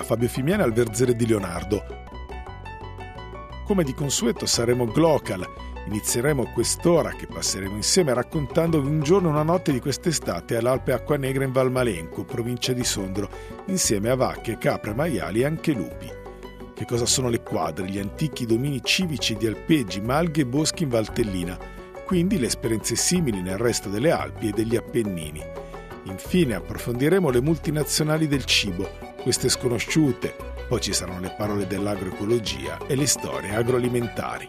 Fabio Fimiani al Verzere di Leonardo. Come di consueto saremo Glocal. Inizieremo quest'ora che passeremo insieme raccontandovi un giorno e una notte di quest'estate all'Alpe Acquanegra in Valmalenco, provincia di Sondrio, insieme a vacche, capre, maiali e anche lupi. Che cosa sono le quadre, gli antichi domini civici di alpeggi, malghe e boschi in Valtellina, quindi le esperienze simili nel resto delle Alpi e degli Appennini. Infine approfondiremo le multinazionali del cibo, queste sconosciute, poi ci saranno le parole dell'agroecologia e le storie agroalimentari.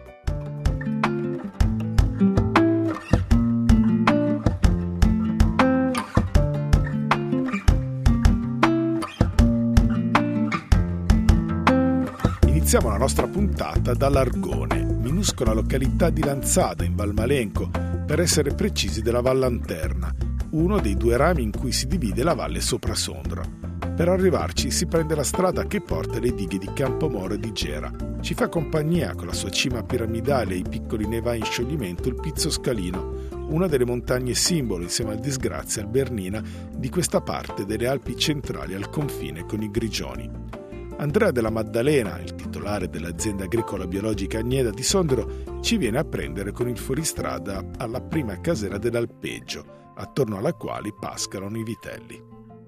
Iniziamo la nostra puntata dall'Argone, minuscola località di Lanzada in Valmalenco, per essere precisi della Vallanterna, uno dei due rami in cui si divide la valle sopra Sondrio. Per arrivarci si prende la strada che porta alle dighe di Campomoro e di Gera. Ci fa compagnia con la sua cima piramidale e i piccoli nevai in scioglimento il Pizzo Scalino, una delle montagne simbolo insieme al Disgrazia e al Bernina di questa parte delle Alpi centrali al confine con i Grigioni. Andrea della Maddalena, il titolare dell'azienda agricola biologica Agneda di Sondrio, ci viene a prendere con il fuoristrada alla prima casera dell'alpeggio, attorno alla quale pascolano i vitelli.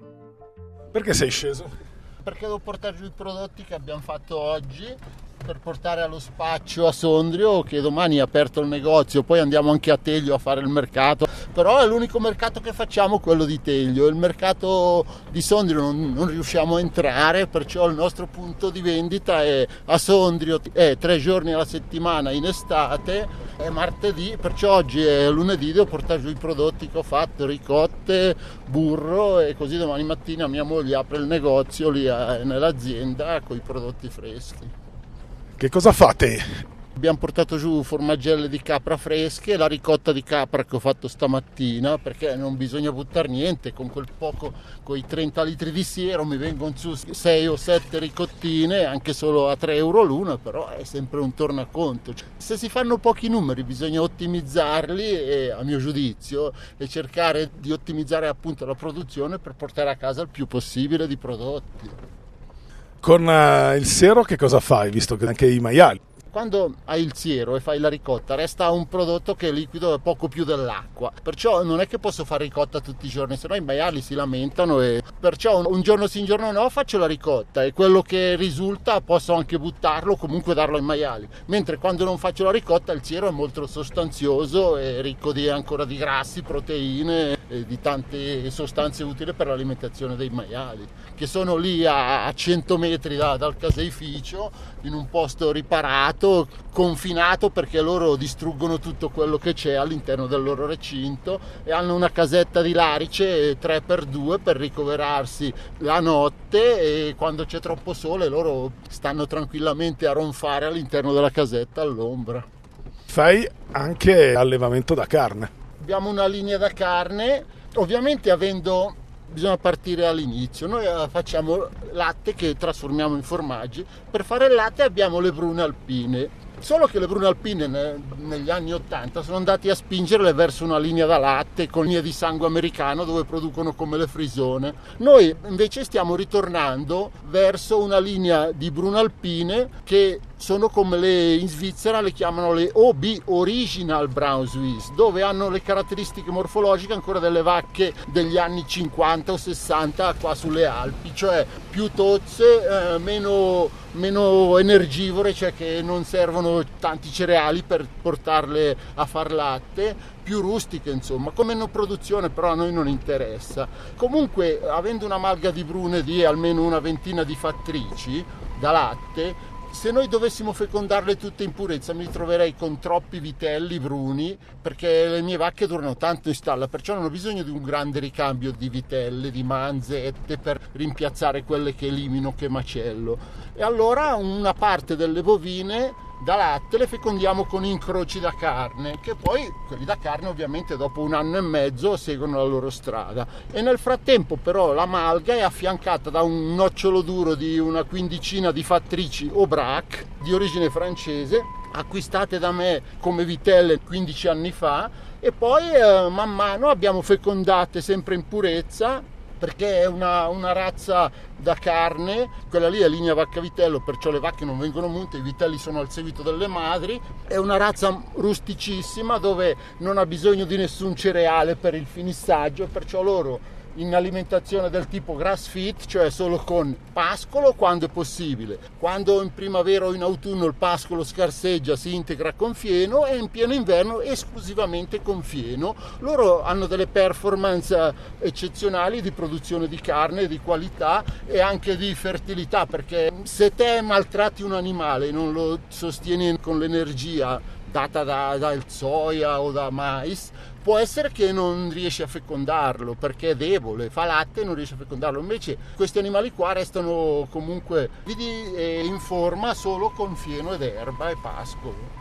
Perché sei sceso? Perché devo portare giù i prodotti che abbiamo fatto oggi per portare allo spaccio a Sondrio, che domani è aperto il negozio, poi andiamo anche a Teglio a fare il mercato, però è l'unico mercato che facciamo, quello di Teglio. Il mercato di Sondrio non riusciamo a entrare, perciò il nostro punto di vendita è a Sondrio, è 3 giorni alla settimana in estate, è martedì, perciò oggi è lunedì, devo portare giù i prodotti che ho fatto, ricotte, burro, e così domani mattina mia moglie apre il negozio lì nell'azienda con i prodotti freschi. Che cosa fate? Abbiamo portato giù formaggelle di capra fresche, la ricotta di capra che ho fatto stamattina, perché non bisogna buttare niente, con quel poco, con i 30 litri di siero mi vengono su 6 o 7 ricottine, anche solo a 3 euro l'una, però è sempre un tornaconto. Se si fanno pochi numeri bisogna ottimizzarli, e, a mio giudizio, e cercare di ottimizzare appunto la produzione per portare a casa il più possibile di prodotti. Con il siero che cosa fai, visto che anche i maiali? Quando hai il siero e fai la ricotta resta un prodotto che è liquido e poco più dell'acqua, perciò non è che posso fare ricotta tutti i giorni, sennò i maiali si lamentano, e perciò un giorno sì un giorno no faccio la ricotta, e quello che risulta posso anche buttarlo o comunque darlo ai maiali, mentre quando non faccio la ricotta il siero è molto sostanzioso e ricco ancora di grassi, proteine e di tante sostanze utili per l'alimentazione dei maiali, che sono lì a 100 metri dal caseificio, in un posto riparato, confinato, perché loro distruggono tutto quello che c'è all'interno del loro recinto, e hanno una casetta di larice 3x2 per ricoverarsi la notte, e quando c'è troppo sole loro stanno tranquillamente a ronfare all'interno della casetta all'ombra. Fai anche allevamento da carne? Abbiamo una linea da carne, ovviamente bisogna partire all'inizio. Noi facciamo latte che trasformiamo in formaggi. Per fare il latte abbiamo le brune alpine, solo che le brune alpine negli anni 80 sono andati a spingerle verso una linea da latte con linee di sangue americano dove producono come le frisone. Noi invece stiamo ritornando verso una linea di brune alpine che sono come in Svizzera le chiamano le OB, Original Brown Swiss, dove hanno le caratteristiche morfologiche ancora delle vacche degli anni 50 o 60 qua sulle Alpi, cioè più tozze, meno energivore, cioè che non servono tanti cereali per portarle a far latte, più rustiche, insomma, con meno produzione, però a noi non interessa. Comunque, avendo una malga di brune di almeno una ventina di fattrici da latte, se noi dovessimo fecondarle tutte in purezza mi ritroverei con troppi vitelli bruni, perché le mie vacche durano tanto in stalla, perciò non ho bisogno di un grande ricambio di vitelle, di manzette per rimpiazzare quelle che elimino, che macello. E allora una parte delle bovine da latte le fecondiamo con incroci da carne, che poi quelli da carne ovviamente dopo 1 anno e mezzo seguono la loro strada, e nel frattempo però la malga è affiancata da un nocciolo duro di una quindicina di fattrici Aubrac di origine francese, acquistate da me come vitelle 15 anni fa, e poi man mano abbiamo fecondate sempre in purezza, 2 o 3 volte l'anno, 2 o 3 volte l'anno, e poi perché è una razza da carne, quella lì è linea vacca-vitello, perciò le vacche non vengono munte, i vitelli sono al seguito delle madri, è una razza rusticissima dove non ha bisogno di nessun cereale per il finissaggio, perciò loro in alimentazione del tipo grass feed, cioè solo con pascolo quando è possibile. Quando in primavera o in autunno il pascolo scarseggia, si integra con fieno, e in pieno inverno esclusivamente con fieno. Loro hanno delle performance eccezionali di produzione di carne, di qualità e anche di fertilità, perché se te maltratti un animale e non lo sostieni con l'energia data dal soia o da mais, può essere che non riesci a fecondarlo perché è debole, fa latte e non riesci a fecondarlo. Invece questi animali qua restano comunque vidi e in forma solo con fieno ed erba e pascolo.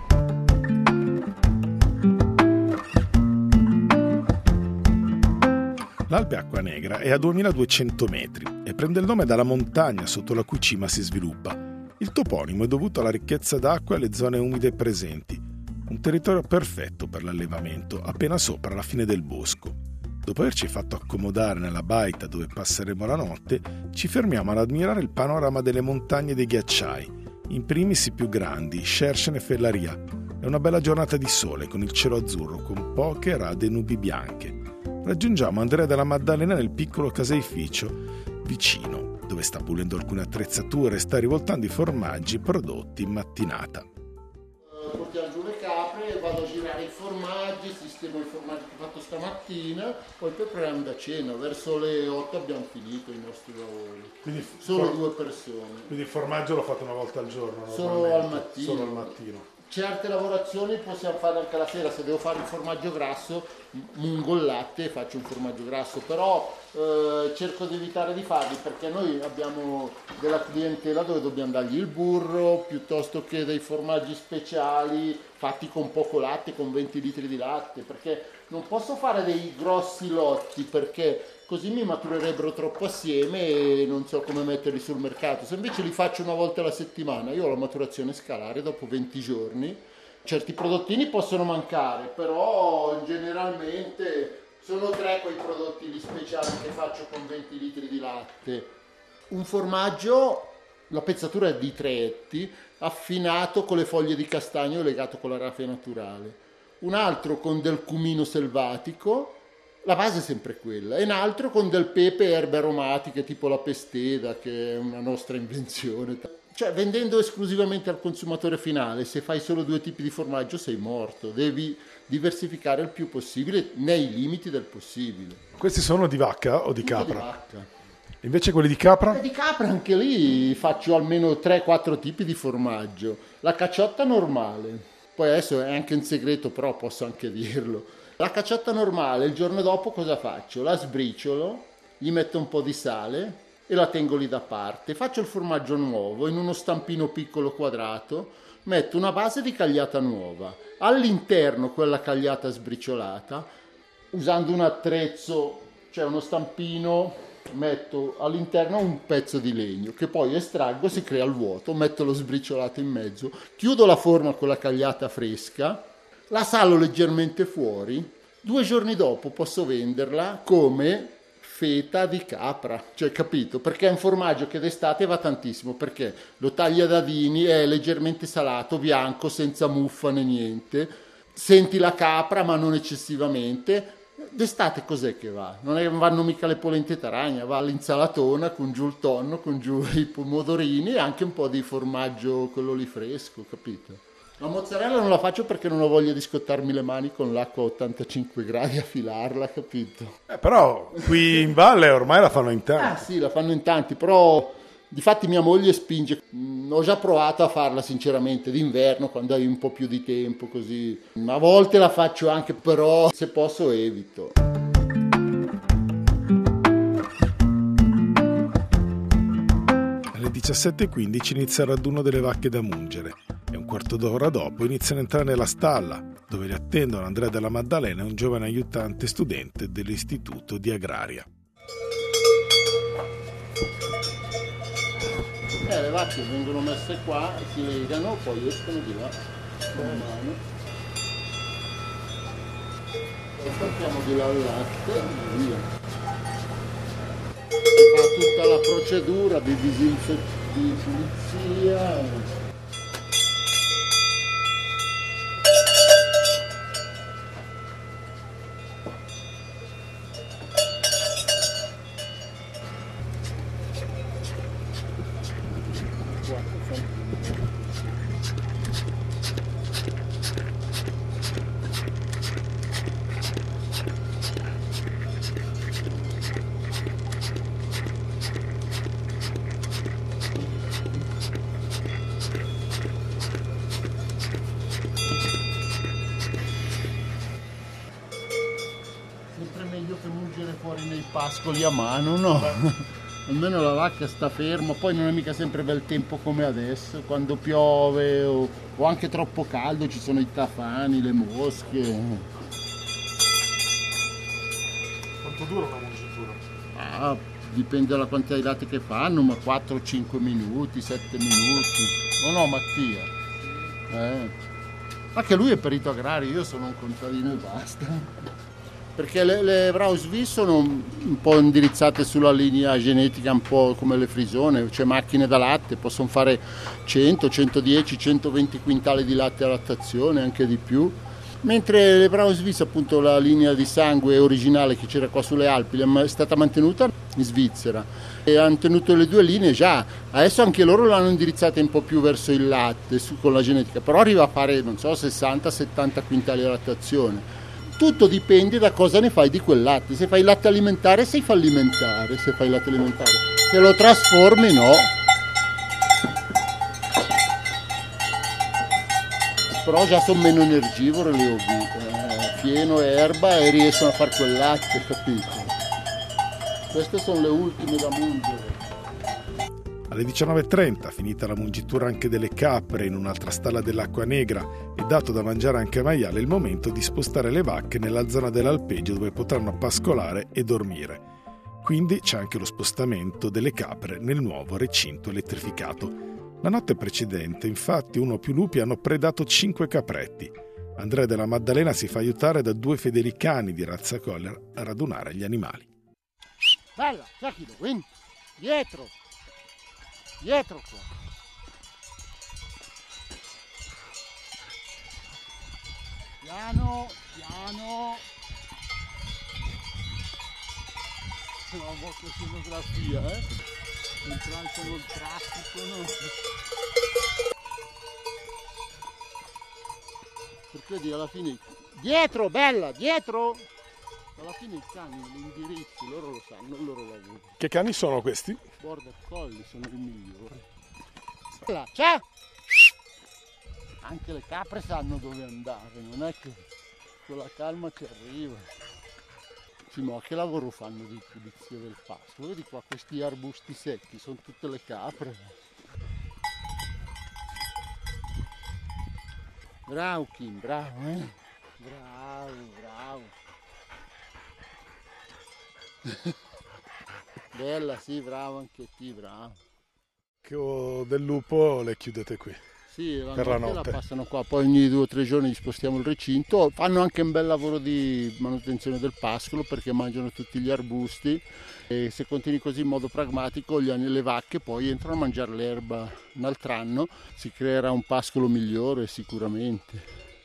L'Alpe Acquanegra è a 2200 metri e prende il nome dalla montagna sotto la cui cima si sviluppa. Il toponimo è dovuto alla ricchezza d'acqua e alle zone umide presenti. Un territorio perfetto per l'allevamento, appena sopra la fine del bosco. Dopo averci fatto accomodare nella baita dove passeremo la notte, ci fermiamo ad ammirare il panorama delle montagne e dei ghiacciai, in primis i più grandi, Scerschen e Fellaria. È una bella giornata di sole con il cielo azzurro con poche rade nubi bianche. Raggiungiamo Andrea della Maddalena nel piccolo caseificio vicino, dove sta pulendo alcune attrezzature e sta rivoltando i formaggi prodotti in mattinata. Portiamo giù le capre, vado a girare i formaggi, sistemo i formaggi che ho fatto stamattina, poi prepariamo da cena. Verso le 8 abbiamo finito i nostri lavori. Quindi solo 2 persone. Quindi il formaggio lo fate una volta al giorno? Solo al mattino. Solo al mattino. Certe lavorazioni possiamo fare anche la sera, se devo fare un formaggio grasso mungo il latte e faccio un formaggio grasso, però cerco di evitare di farli perché noi abbiamo della clientela dove dobbiamo dargli il burro piuttosto che dei formaggi speciali fatti con poco latte, con 20 litri di latte, perché non posso fare dei grossi lotti perché così mi maturerebbero troppo assieme e non so come metterli sul mercato. Se invece li faccio una volta alla settimana, io ho la maturazione scalare dopo 20 giorni. Certi prodottini possono mancare, però generalmente sono 3 quei prodotti lì speciali che faccio con 20 litri di latte. Un formaggio, la pezzatura è di 3 etti, affinato con le foglie di castagno e legato con la raffia naturale. Un altro con del cumino selvatico, la base è sempre quella, e un altro con del pepe e erbe aromatiche tipo la pesteda, che è una nostra invenzione. Cioè, vendendo esclusivamente al consumatore finale, se fai solo 2 tipi di formaggio sei morto, devi diversificare il più possibile nei limiti del possibile. Questi sono di vacca o di Tutti capra? Di vacca. Invece quelli di capra? Di capra anche lì faccio almeno 3-4 tipi di formaggio. La cacciotta normale, poi adesso è anche un segreto però posso anche dirlo. La cacciotta normale il giorno dopo cosa faccio? La sbriciolo, gli metto un po' di sale e la tengo lì da parte. Faccio il formaggio nuovo in uno stampino piccolo quadrato, metto una base di cagliata nuova, all'interno quella cagliata sbriciolata, usando un attrezzo, cioè uno stampino, metto all'interno un pezzo di legno che poi estraggo, si crea il vuoto, metto lo sbriciolato in mezzo, chiudo la forma con la cagliata fresca, la salo leggermente fuori, 2 giorni dopo posso venderla come feta di capra, cioè capito? Perché è un formaggio che d'estate va tantissimo, perché lo tagli a dadini, è leggermente salato, bianco, senza muffa né niente, senti la capra ma non eccessivamente. D'estate cos'è che va? Non vanno mica le polente taragna, va l'insalatona con giù il tonno, con giù i pomodorini e anche un po' di formaggio, quello lì fresco, capito? La mozzarella non la faccio perché non ho voglia di scottarmi le mani con l'acqua a 85 gradi a filarla, capito? Però qui in valle ormai la fanno in tanti. Ah sì, la fanno in tanti, però difatti mia moglie spinge. Ho già provato a farla sinceramente d'inverno quando hai un po' più di tempo così. A volte la faccio anche, però se posso evito. Alle 17:15 inizia il raduno delle vacche da mungere e un quarto d'ora dopo iniziano a entrare nella stalla, dove li attendono Andrea della Maddalena e un giovane aiutante studente dell'Istituto di Agraria. Le vacche vengono messe qua, si legano, poi escono di là con mano. Poi portiamo di là il latte e via. tutta la procedura di pulizia. Sempre meglio che mungere fuori nei pascoli a mano, no? Almeno la vacca sta ferma, poi non è mica sempre bel tempo come adesso, quando piove o anche troppo caldo ci sono i tafani, le mosche. Quanto dura una mungitura? Dipende dalla quantità di latte che fanno, ma 4-5 minuti, 7 minuti. O no, Mattia? Anche lui è perito agrario, io sono un contadino e basta. Perché le Braunschweig sono un po' indirizzate sulla linea genetica, un po' come le frisone, cioè macchine da latte, possono fare 100, 110, 120 quintali di latte a lattazione, anche di più. Mentre le Braunschweig, appunto la linea di sangue originale che c'era qua sulle Alpi, è stata mantenuta in Svizzera e hanno tenuto le due linee già. Adesso anche loro l'hanno indirizzata un po' più verso il latte con la genetica, però arriva a fare, non so, 60-70 quintali a lattazione. Tutto dipende da cosa ne fai di quel latte. Se fai latte alimentare sei fallimentare, se fai latte alimentare. Se lo trasformi no. Però già sono meno energivore le ovi, fieno e erba e riescono a fare quel latte, capito? Queste sono le ultime da mungere. Alle 19:30, finita la mungitura anche delle capre in un'altra stalla dell'Acqua Negra e dato da mangiare anche ai maiali, è il momento di spostare le vacche nella zona dell'alpeggio dove potranno pascolare e dormire. Quindi c'è anche lo spostamento delle capre nel nuovo recinto elettrificato. La notte precedente, infatti, uno o più lupi hanno predato 5 capretti. Andrea della Maddalena si fa aiutare da 2 fedeli cani di razza Collar a radunare gli animali. Bella, Giacomo, vieni, dietro qua. Piano. No, molto scenografia, entrare con il traffico, no? Perché di alla fine... Dietro, bella, dietro! Alla fine i cani, gli indirizzi, loro lo sanno, il loro lavoro. Che cani sono questi? Border Collie sono i migliori. Ciao! Anche le capre sanno dove andare, non è che con la calma ci arriva. Sì, ma che lavoro fanno di pulizia del pascolo? Vedi qua questi arbusti secchi, sono tutte le capre. Bravo Kim, bravo, Bravo. Bella, sì, bravo anche te, bravo. Del lupo le chiudete qui? Sì, per la notte. La passano qua, poi ogni 2 o 3 giorni spostiamo il recinto. Fanno anche un bel lavoro di manutenzione del pascolo perché mangiano tutti gli arbusti e se continui così in modo pragmatico le vacche poi entrano a mangiare l'erba un altro anno, si creerà un pascolo migliore sicuramente.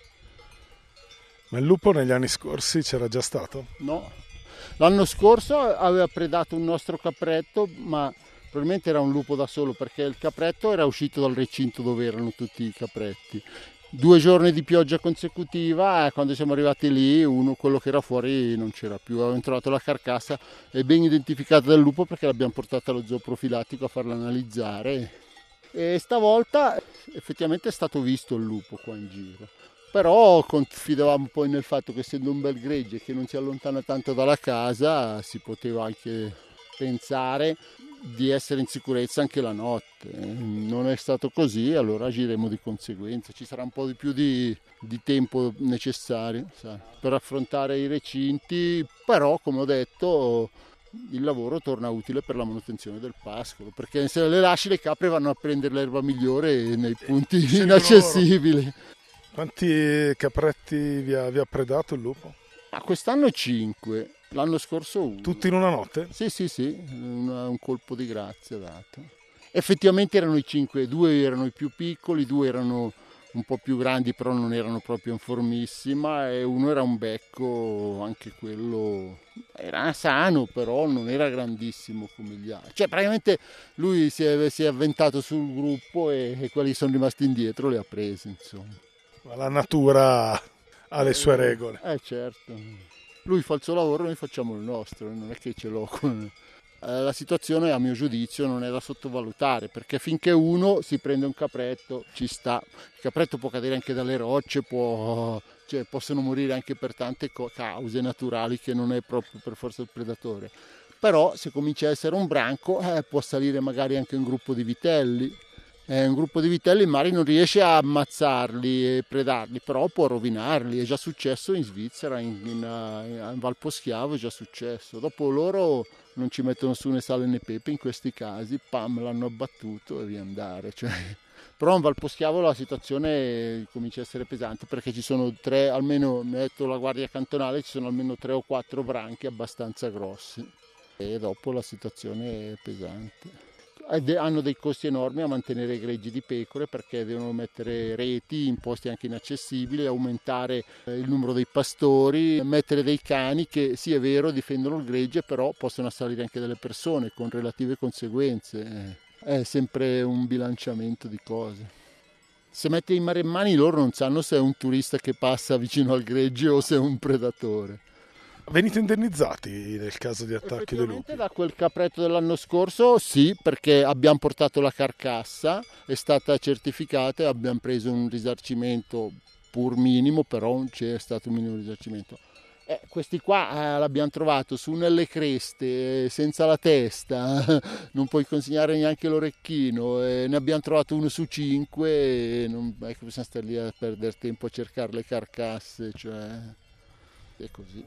Ma il lupo negli anni scorsi c'era già stato? No, l'anno scorso aveva predato un nostro capretto, ma probabilmente era un lupo da solo perché il capretto era uscito dal recinto dove erano tutti i capretti. 2 giorni di pioggia consecutiva, quando siamo arrivati lì, quello che era fuori non c'era più. Avevamo trovato la carcassa, è ben identificata dal lupo perché l'abbiamo portata allo zooprofilattico a farla analizzare. E stavolta effettivamente è stato visto il lupo qua in giro. Però confidavamo poi nel fatto che essendo un bel gregge che non si allontana tanto dalla casa, si poteva anche pensare di essere in sicurezza anche la notte. Non è stato così, allora agiremo di conseguenza. Ci sarà un po' di più di tempo necessario, sai, per affrontare i recinti, però come ho detto il lavoro torna utile per la manutenzione del pascolo, perché se le lasci le capre vanno a prendere l'erba migliore nei punti inaccessibili. Quanti capretti vi ha predato il lupo? Ma quest'anno 5, l'anno scorso 1. Tutti in una notte? Sì, un colpo di grazia dato. Effettivamente erano i 5, 2 erano i più piccoli, 2 erano un po' più grandi, però non erano proprio in formissima, e uno era un becco, anche quello era sano, però non era grandissimo come gli altri. Cioè praticamente lui si è avventato sul gruppo e quelli sono rimasti indietro li ha presi, insomma. Ma la natura ha le sue regole. Certo. Lui fa il suo lavoro, noi facciamo il nostro, non è che ce l'ho con... La situazione, a mio giudizio, non è da sottovalutare, perché finché uno si prende un capretto ci sta. Il capretto può cadere anche dalle rocce, possono morire anche per tante cause naturali, che non è proprio per forza il predatore. Però se comincia a essere un branco, può salire magari anche un gruppo di vitelli. Un gruppo di vitelli magari non riesce a ammazzarli e predarli, però può rovinarli. È già successo in Svizzera, in Val Poschiavo è già successo. Dopo loro non ci mettono su né sale né pepe in questi casi, pam, l'hanno abbattuto e via andare. Però in Val Poschiavo la situazione comincia a essere pesante, perché ci sono 3, almeno metto la guardia cantonale, ci sono almeno 3 o 4 branchi abbastanza grossi, e dopo la situazione è pesante. Hanno dei costi enormi a mantenere i greggi di pecore, perché devono mettere reti in posti anche inaccessibili, aumentare il numero dei pastori, mettere dei cani che, sì è vero, difendono il gregge, però possono assalire anche delle persone con relative conseguenze. È sempre un bilanciamento di cose. Se metti i maremmani, loro non sanno se è un turista che passa vicino al gregge o se è un predatore. Venite indennizzati nel caso di attacchi dei lupi? Da quel capretto dell'anno scorso sì, perché abbiamo portato la carcassa, è stata certificata e abbiamo preso un risarcimento pur minimo, però c'è stato un minimo risarcimento. Questi qua l'abbiamo trovato su nelle creste, senza la testa, non puoi consegnare neanche l'orecchino, ne abbiamo trovato 1 su 5 e non è che possiamo stare lì a perdere tempo a cercare le carcasse, è così.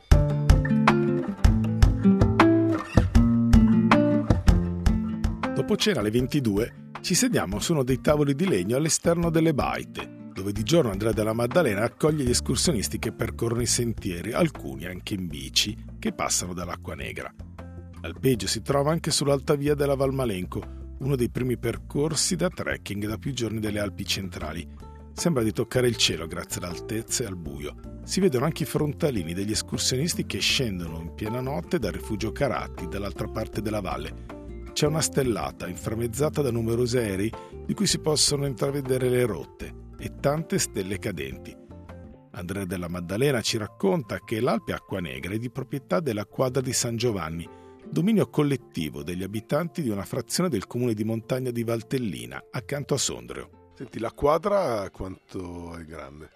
Dopo cena alle 22 ci sediamo su uno dei tavoli di legno all'esterno delle baite, dove di giorno Andrea della Maddalena accoglie gli escursionisti che percorrono i sentieri, alcuni anche in bici, che passano dall'Acqua Negra. L'alpeggio si trova anche sull'alta via della Valmalenco, uno dei primi percorsi da trekking da più giorni delle Alpi centrali. Sembra di toccare il cielo grazie all'altezza e al buio. Si vedono anche i frontalini degli escursionisti che scendono in piena notte dal rifugio Caratti, dall'altra parte della valle. C'è una stellata inframmezzata da numerosi aerei di cui si possono intravedere le rotte e tante stelle cadenti. Andrea della Maddalena ci racconta che l'Alpe Acqua Negra è di proprietà della Quadra di San Giovanni, dominio collettivo degli abitanti di una frazione del comune di montagna di Valtellina, accanto a Sondrio. Senti, la quadra quanto è grande?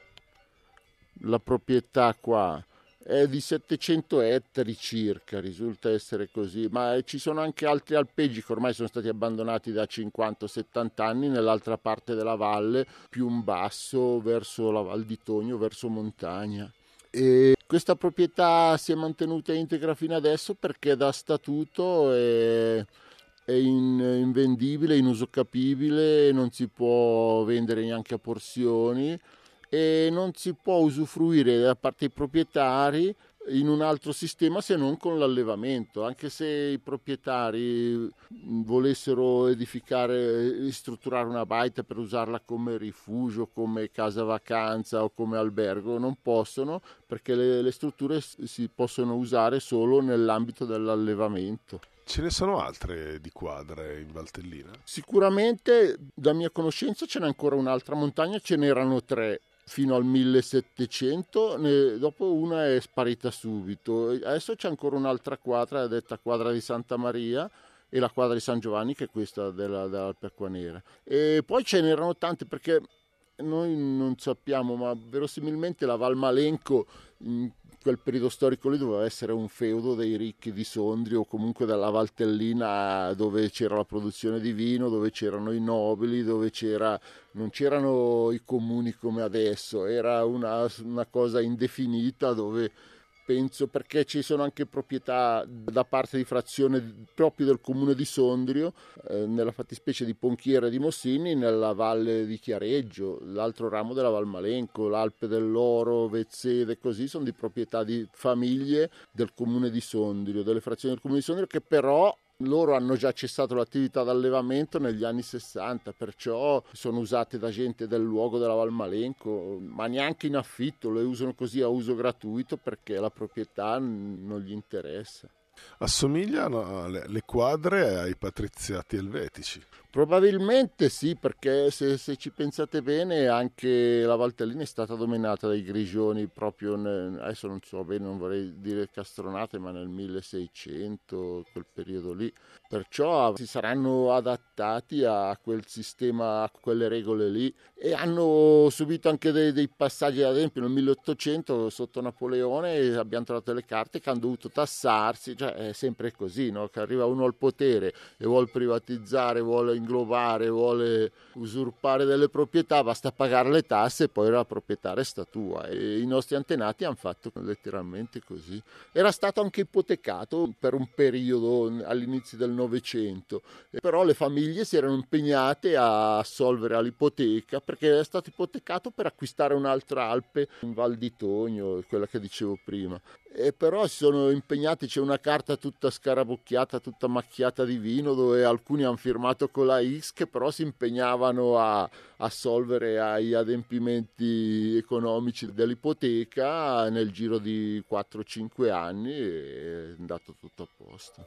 La proprietà qua è di 700 ettari circa, risulta essere così, ma ci sono anche altri alpeggi che ormai sono stati abbandonati da 50-70 anni nell'altra parte della valle, più in basso verso la Val di Togno, verso montagna. E questa proprietà si è mantenuta integra fino adesso perché da statuto è invendibile, inusucappibile, non si può vendere neanche a porzioni e non si può usufruire da parte dei proprietari in un altro sistema se non con l'allevamento. Anche se i proprietari volessero edificare, strutturare una baita per usarla come rifugio, come casa vacanza o come albergo, non possono, perché le strutture si possono usare solo nell'ambito dell'allevamento. Ce ne sono altre di quadre in Valtellina? Sicuramente, da mia conoscenza, ce n'è ancora un'altra montagna, ce n'erano 3 fino al 1700, dopo una è sparita subito. Adesso c'è ancora un'altra quadra, detta Quadra di Santa Maria, e la Quadra di San Giovanni, che è questa dell'Alpe Acqua Nera. E poi ce n'erano tante, perché noi non sappiamo, ma verosimilmente la Valmalenco in quel periodo storico lì doveva essere un feudo dei ricchi di Sondrio o comunque della Valtellina, dove c'era la produzione di vino, dove c'erano i nobili, dove non c'erano i comuni come adesso, era una cosa indefinita dove penso, perché ci sono anche proprietà da parte di frazione proprio del comune di Sondrio, nella fattispecie di Ponchiera e di Mossini, nella valle di Chiareggio, l'altro ramo della Val Malenco, l'Alpe dell'Oro, Vezzede, così sono di proprietà di famiglie del comune di Sondrio, delle frazioni del comune di Sondrio, che però loro hanno già cessato l'attività d'allevamento negli anni 60, perciò sono usate da gente del luogo della Val Malenco, ma neanche in affitto, le usano così a uso gratuito perché la proprietà non gli interessa. Assomigliano le quadre ai patriziati elvetici. Probabilmente sì, perché se ci pensate bene anche la Valtellina è stata dominata dai Grigioni proprio, adesso non so bene, non vorrei dire castronate, ma nel 1600, quel periodo lì. Perciò si saranno adattati a quel sistema, a quelle regole lì, e hanno subito anche dei passaggi. Ad esempio nel 1800 sotto Napoleone abbiamo trovato delle carte che hanno dovuto tassarsi, cioè è sempre così, no? Che arriva uno al potere e vuole privatizzare, vuole inglobare, vuole usurpare delle proprietà, basta pagare le tasse e poi la proprietà resta tua, e i nostri antenati hanno fatto letteralmente così. Era stato anche ipotecato per un periodo all'inizio del Novecento, però le famiglie si erano impegnate a assolvere all'ipoteca perché era stato ipotecato per acquistare un'altra Alpe in Val di Togno, quella che dicevo prima. E però si sono impegnati, c'è una carta tutta scarabocchiata, tutta macchiata di vino, dove alcuni hanno firmato con la X, che però si impegnavano a assolvere agli adempimenti economici dell'ipoteca nel giro di 4-5 anni, e è andato tutto a posto.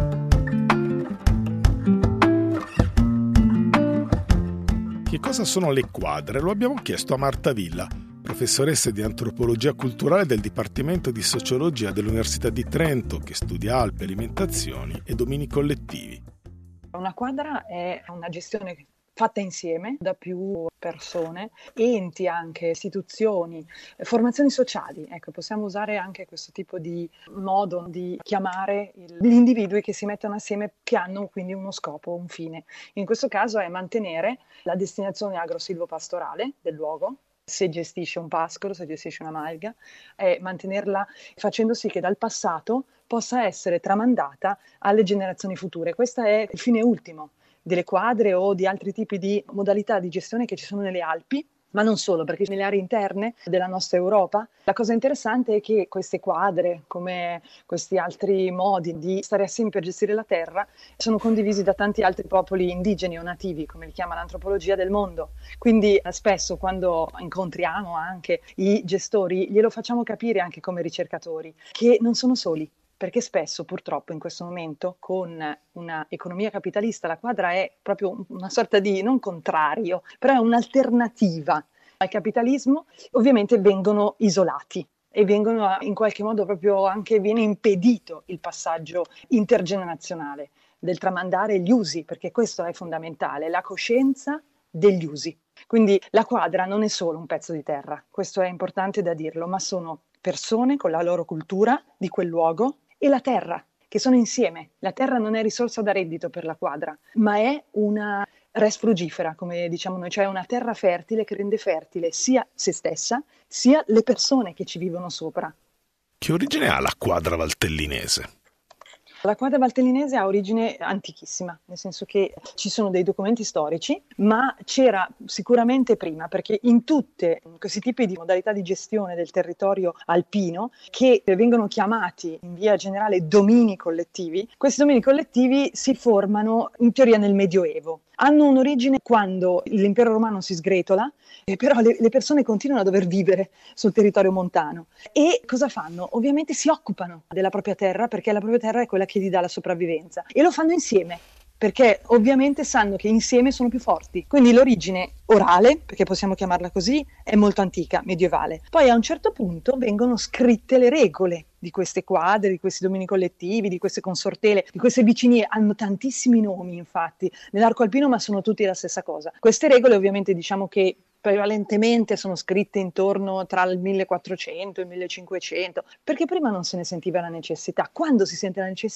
Che cosa sono le quadre? Lo abbiamo chiesto a Marta Villa, professoressa di antropologia culturale del Dipartimento di Sociologia dell'Università di Trento, che studia Alpi, alimentazioni e domini collettivi. Una quadra è una gestione fatta insieme da più persone, enti anche, istituzioni, formazioni sociali. Ecco, possiamo usare anche questo tipo di modo di chiamare gli individui che si mettono assieme, che hanno quindi uno scopo, un fine. In questo caso è mantenere la destinazione agro-silvopastorale del luogo, se gestisce un pascolo, se gestisce una malga, è mantenerla facendo sì che dal passato possa essere tramandata alle generazioni future. Questo è il fine ultimo delle quadre o di altri tipi di modalità di gestione che ci sono nelle Alpi, ma non solo, perché nelle aree interne della nostra Europa la cosa interessante è che queste quadre, come questi altri modi di stare assieme per gestire la terra, sono condivisi da tanti altri popoli indigeni o nativi, come li chiama l'antropologia del mondo. Quindi spesso quando incontriamo anche i gestori glielo facciamo capire anche come ricercatori che non sono soli. Perché spesso purtroppo in questo momento con una economia capitalista la quadra è proprio una sorta di, non contrario, però è un'alternativa al capitalismo, ovviamente vengono isolati e vengono in qualche modo proprio anche viene impedito il passaggio intergenerazionale del tramandare gli usi, perché questo è fondamentale, la coscienza degli usi. Quindi la quadra non è solo un pezzo di terra, questo è importante da dirlo, ma sono persone con la loro cultura di quel luogo e la terra, che sono insieme. La terra non è risorsa da reddito per la quadra, ma è una res frugifera, come diciamo noi, cioè una terra fertile che rende fertile sia se stessa, sia le persone che ci vivono sopra. Che origine ha la quadra valtellinese? La quadra valtellinese ha origine antichissima, nel senso che ci sono dei documenti storici, ma c'era sicuramente prima, perché in tutti questi tipi di modalità di gestione del territorio alpino, che vengono chiamati in via generale domini collettivi, questi domini collettivi si formano in teoria nel Medioevo. Hanno un'origine quando l'impero romano si sgretola, però le persone continuano a dover vivere sul territorio montano. E cosa fanno? Ovviamente si occupano della propria terra, perché la propria terra è quella che gli dà la sopravvivenza. E lo fanno insieme, perché ovviamente sanno che insieme sono più forti. Quindi l'origine orale, perché possiamo chiamarla così, è molto antica, medievale. Poi a un certo punto vengono scritte le regole di queste quadre, di questi domini collettivi, di queste consortele, di queste vicinie. Hanno tantissimi nomi, infatti, nell'arco alpino, ma sono tutti la stessa cosa. Queste regole ovviamente diciamo che prevalentemente sono scritte intorno tra il 1400 e il 1500, perché prima non se ne sentiva la necessità. Quando si sente la necessità?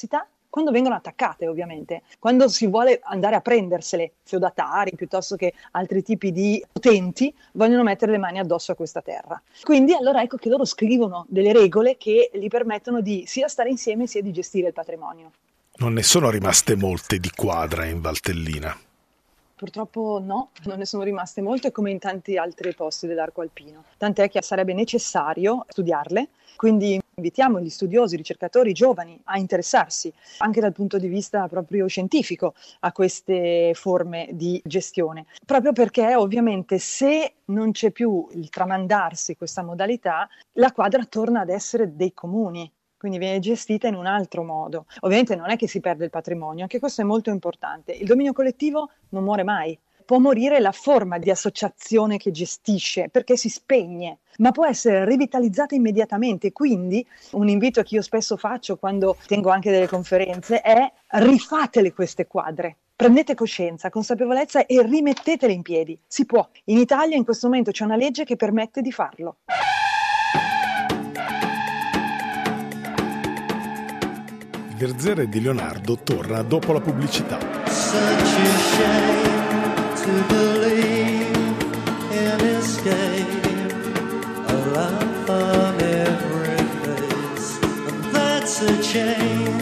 quando vengono attaccate, ovviamente, quando si vuole andare a prendersele, feudatari piuttosto che altri tipi di potenti vogliono mettere le mani addosso a questa terra. Quindi allora ecco che loro scrivono delle regole che gli permettono di sia stare insieme sia di gestire il patrimonio. Non ne sono rimaste molte di Quadra in Valtellina. Purtroppo no, non ne sono rimaste molte come in tanti altri posti dell'arco alpino, tant'è che sarebbe necessario studiarle, quindi invitiamo gli studiosi, i ricercatori giovani a interessarsi anche dal punto di vista proprio scientifico a queste forme di gestione, proprio perché ovviamente se non c'è più il tramandarsi questa modalità, la Quadra torna ad essere dei comuni. Quindi viene gestita in un altro modo. Ovviamente non è che si perde il patrimonio, anche questo è molto importante. Il dominio collettivo non muore mai. Può morire la forma di associazione che gestisce, perché si spegne, ma può essere rivitalizzata immediatamente. Quindi un invito che io spesso faccio quando tengo anche delle conferenze è: rifatele queste quadre. Prendete coscienza, consapevolezza e rimettetele in piedi. Si può. In Italia in questo momento c'è una legge che permette di farlo. Il Verzere di Leonardo torna dopo la pubblicità. Such a shame to believe in escape, a laugh on every face, and that's a change,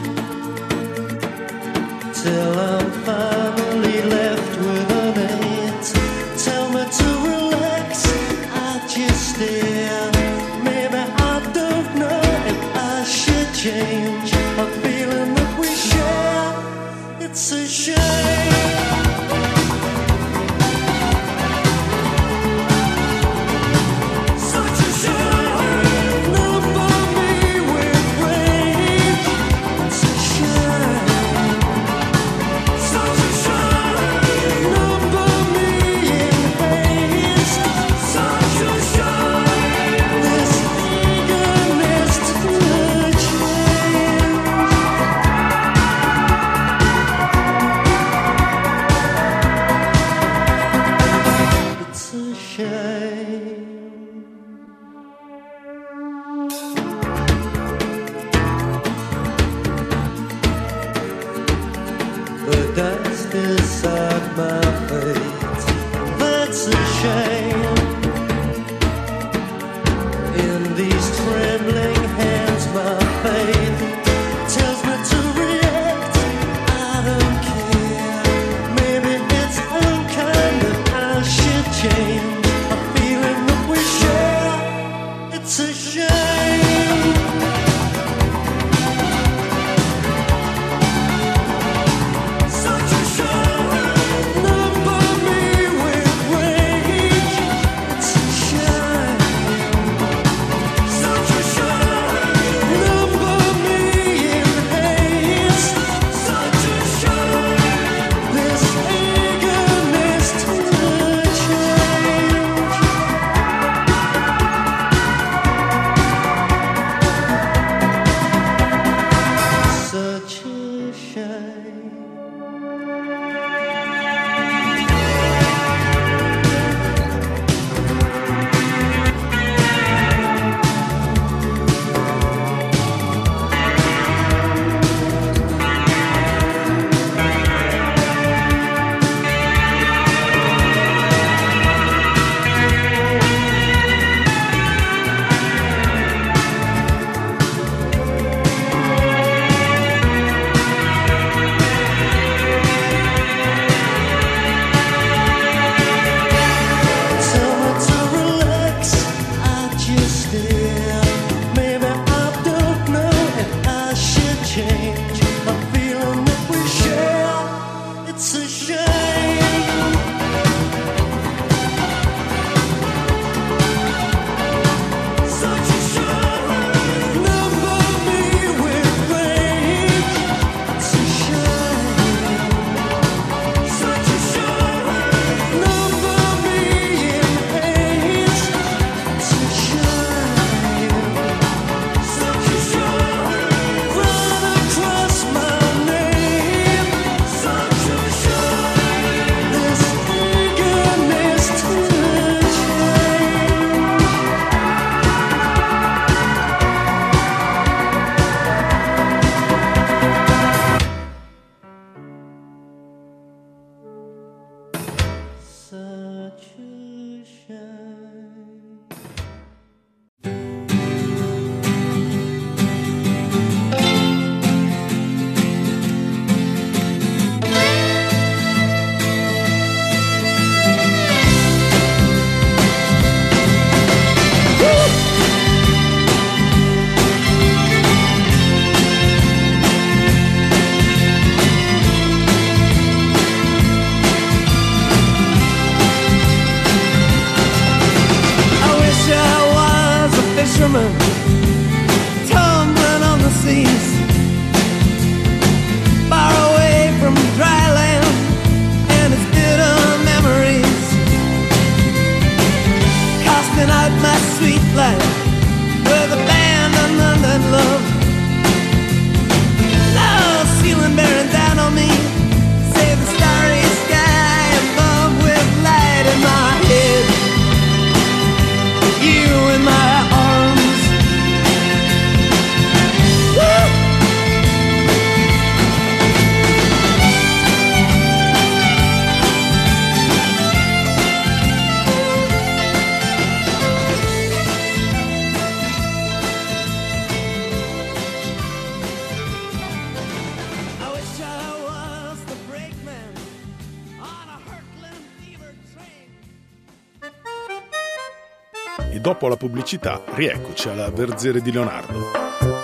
till I'm finally left with an eight. Tell me to relax, I just stare, maybe I don't know if I should change. It's a shame. woman tumbling on the seas, far away from dry land and its bitter memories, casting out my sweet life with abandonment and love. Now ceiling bearing down on me, save the starry sky above with light in my head, you in my arms. Woo! I wish I was the brakeman on a hurtling fever train. E dopo la pubblicità, rieccoci alla Verzere di Leonardo.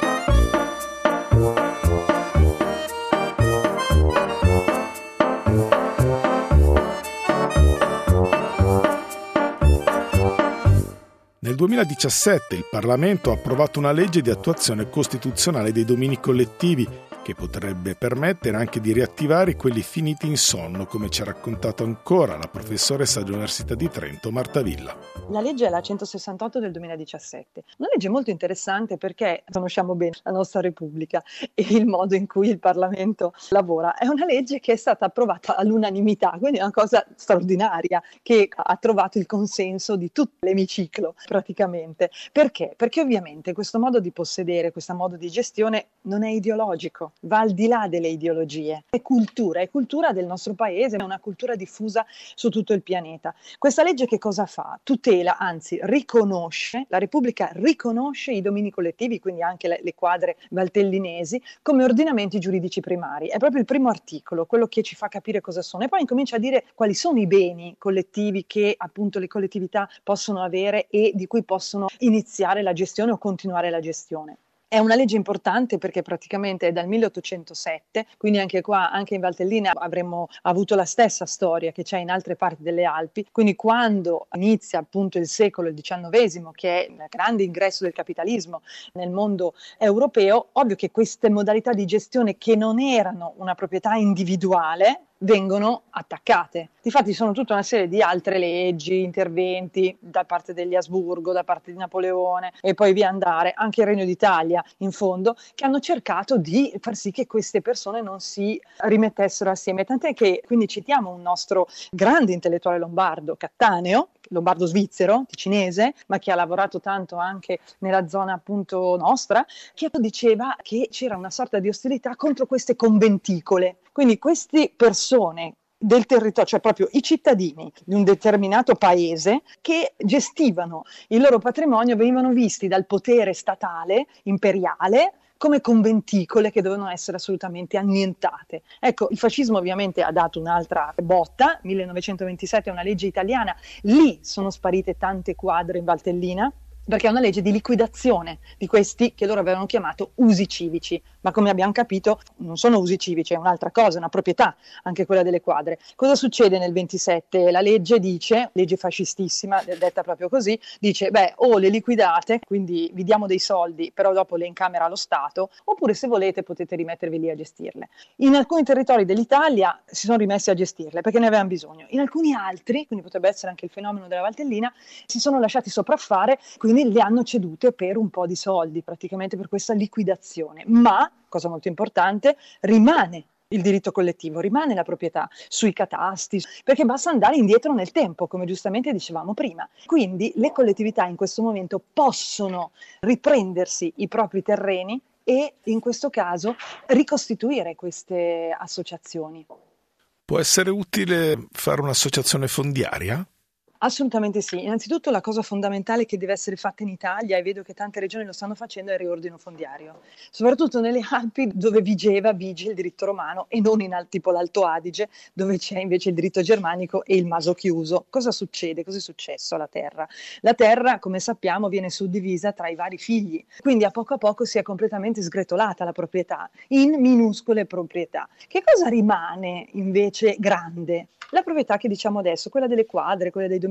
Nel 2017 il Parlamento ha approvato una legge di attuazione costituzionale dei domini collettivi che potrebbe permettere anche di riattivare quelli finiti in sonno, come ci ha raccontato ancora la professoressa dell'Università di Trento, Marta Villa. La legge è la 168 del 2017, una legge molto interessante perché conosciamo bene la nostra Repubblica e il modo in cui il Parlamento lavora. È una legge che è stata approvata all'unanimità, quindi è una cosa straordinaria che ha trovato il consenso di tutto l'emiciclo praticamente. Perché? Perché ovviamente questo modo di possedere, questo modo di gestione non è ideologico, va al di là delle ideologie, è cultura del nostro paese, è una cultura diffusa su tutto il pianeta. Questa legge che cosa fa? Tutela, anzi riconosce, la Repubblica riconosce i domini collettivi, quindi anche le quadre valtellinesi, come ordinamenti giuridici primari. È proprio il primo articolo, quello che ci fa capire cosa sono, e poi incomincia a dire quali sono i beni collettivi che appunto le collettività possono avere e di cui possono iniziare la gestione o continuare la gestione. È una legge importante perché praticamente è dal 1807, quindi anche qua, anche in Valtellina, avremmo avuto la stessa storia che c'è in altre parti delle Alpi, quindi quando inizia appunto il secolo, il XIX, che è il grande ingresso del capitalismo nel mondo europeo, ovvio che queste modalità di gestione che non erano una proprietà individuale vengono attaccate. Difatti sono tutta una serie di altre leggi, interventi da parte degli Asburgo, da parte di Napoleone e poi via andare, anche il Regno d'Italia in fondo, che hanno cercato di far sì che queste persone non si rimettessero assieme. Tant'è che quindi citiamo un nostro grande intellettuale lombardo, Cattaneo, lombardo svizzero, ticinese, ma che ha lavorato tanto anche nella zona appunto nostra, che diceva che c'era una sorta di ostilità contro queste conventicole. Quindi queste persone del territorio, cioè proprio i cittadini di un determinato paese che gestivano il loro patrimonio, venivano visti dal potere statale, imperiale, come conventicole che dovevano essere assolutamente annientate. Ecco, il fascismo ovviamente ha dato un'altra botta, 1927 è una legge italiana, lì sono sparite tante quadre in Valtellina, perché è una legge di liquidazione di questi che loro avevano chiamato usi civici, ma come abbiamo capito non sono usi civici, è un'altra cosa, è una proprietà anche quella delle quadre. Cosa succede nel 27? La legge dice, legge fascistissima, detta proprio così, dice o le liquidate, quindi vi diamo dei soldi, però dopo le incamera lo Stato, oppure se volete potete rimettervi lì a gestirle. In alcuni territori dell'Italia si sono rimessi a gestirle perché ne avevano bisogno, in alcuni altri, quindi potrebbe essere anche il fenomeno della Valtellina, si sono lasciati sopraffare, quindi le hanno cedute per un po' di soldi, praticamente per questa liquidazione. Ma, cosa molto importante, rimane il diritto collettivo, rimane la proprietà sui catasti, perché basta andare indietro nel tempo, come giustamente dicevamo prima. Quindi le collettività in questo momento possono riprendersi i propri terreni e in questo caso ricostituire queste associazioni. Può essere utile fare un'associazione fondiaria? Assolutamente sì. Innanzitutto la cosa fondamentale che deve essere fatta in Italia, e vedo che tante regioni lo stanno facendo, è il riordino fondiario. Soprattutto nelle Alpi dove vige il diritto romano e non tipo l'Alto Adige dove c'è invece il diritto germanico e il maso chiuso. Cosa succede? Cosa è successo alla terra? La terra, come sappiamo, viene suddivisa tra i vari figli, quindi a poco si è completamente sgretolata la proprietà in minuscole proprietà. Che cosa rimane invece grande? La proprietà che diciamo adesso, quella delle quadre, quella dei domini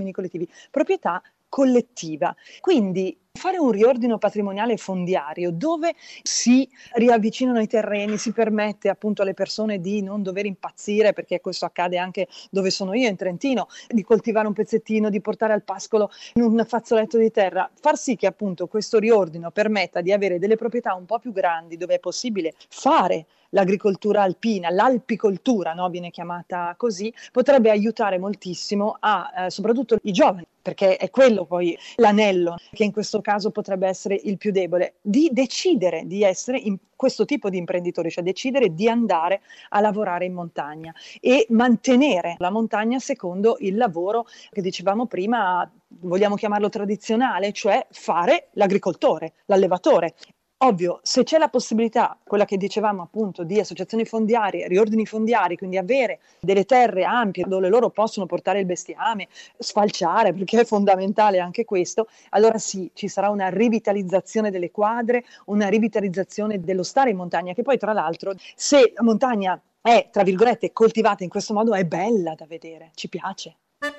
condomini collettivi, proprietà collettiva. Quindi fare un riordino patrimoniale fondiario dove si riavvicinano i terreni, si permette appunto alle persone di non dover impazzire, perché questo accade anche dove sono io in Trentino, di coltivare un pezzettino, di portare al pascolo in un fazzoletto di terra, far sì che appunto questo riordino permetta di avere delle proprietà un po' più grandi dove è possibile fare l'agricoltura alpina, l'alpicoltura, no? Viene chiamata così, potrebbe aiutare moltissimo a soprattutto i giovani, perché è quello poi l'anello che in questo caso potrebbe essere il più debole, di decidere di essere in questo tipo di imprenditori, cioè decidere di andare a lavorare in montagna e mantenere la montagna secondo il lavoro che dicevamo prima, vogliamo chiamarlo tradizionale, cioè fare l'agricoltore, l'allevatore. Ovvio, se c'è la possibilità, quella che dicevamo appunto, di associazioni fondiarie, riordini fondiari, quindi avere delle terre ampie dove loro possono portare il bestiame, sfalciare, perché è fondamentale anche questo, allora sì, ci sarà una rivitalizzazione delle quadre, una rivitalizzazione dello stare in montagna, che poi tra l'altro, se la montagna è, tra virgolette, coltivata in questo modo, è bella da vedere, ci piace.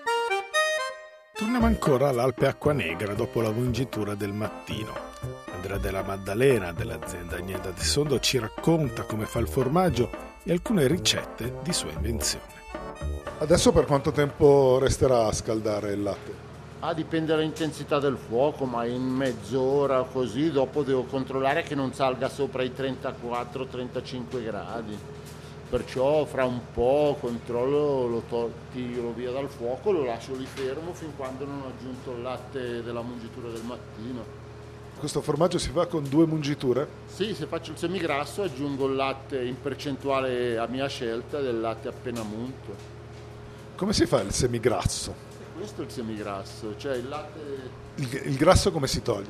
Torniamo ancora all'Alpe Acquanegra dopo la mungitura del mattino. Andrea della Maddalena dell'azienda Agnello di Sondo ci racconta come fa il formaggio e alcune ricette di sua invenzione. Adesso per quanto tempo resterà a scaldare il latte? Dipende dall'intensità del fuoco, ma in mezz'ora così, dopo devo controllare che non salga sopra i 34-35 gradi. Perciò fra un po' controllo, lo tiro via dal fuoco, lo lascio lì fermo fin quando non ho aggiunto il latte della mungitura del mattino. Questo formaggio si fa con 2 mungiture? Sì, se faccio il semigrasso aggiungo il latte in percentuale a mia scelta del latte appena munto. Come si fa il semigrasso? Questo è il semigrasso, cioè il latte... Il grasso come si toglie?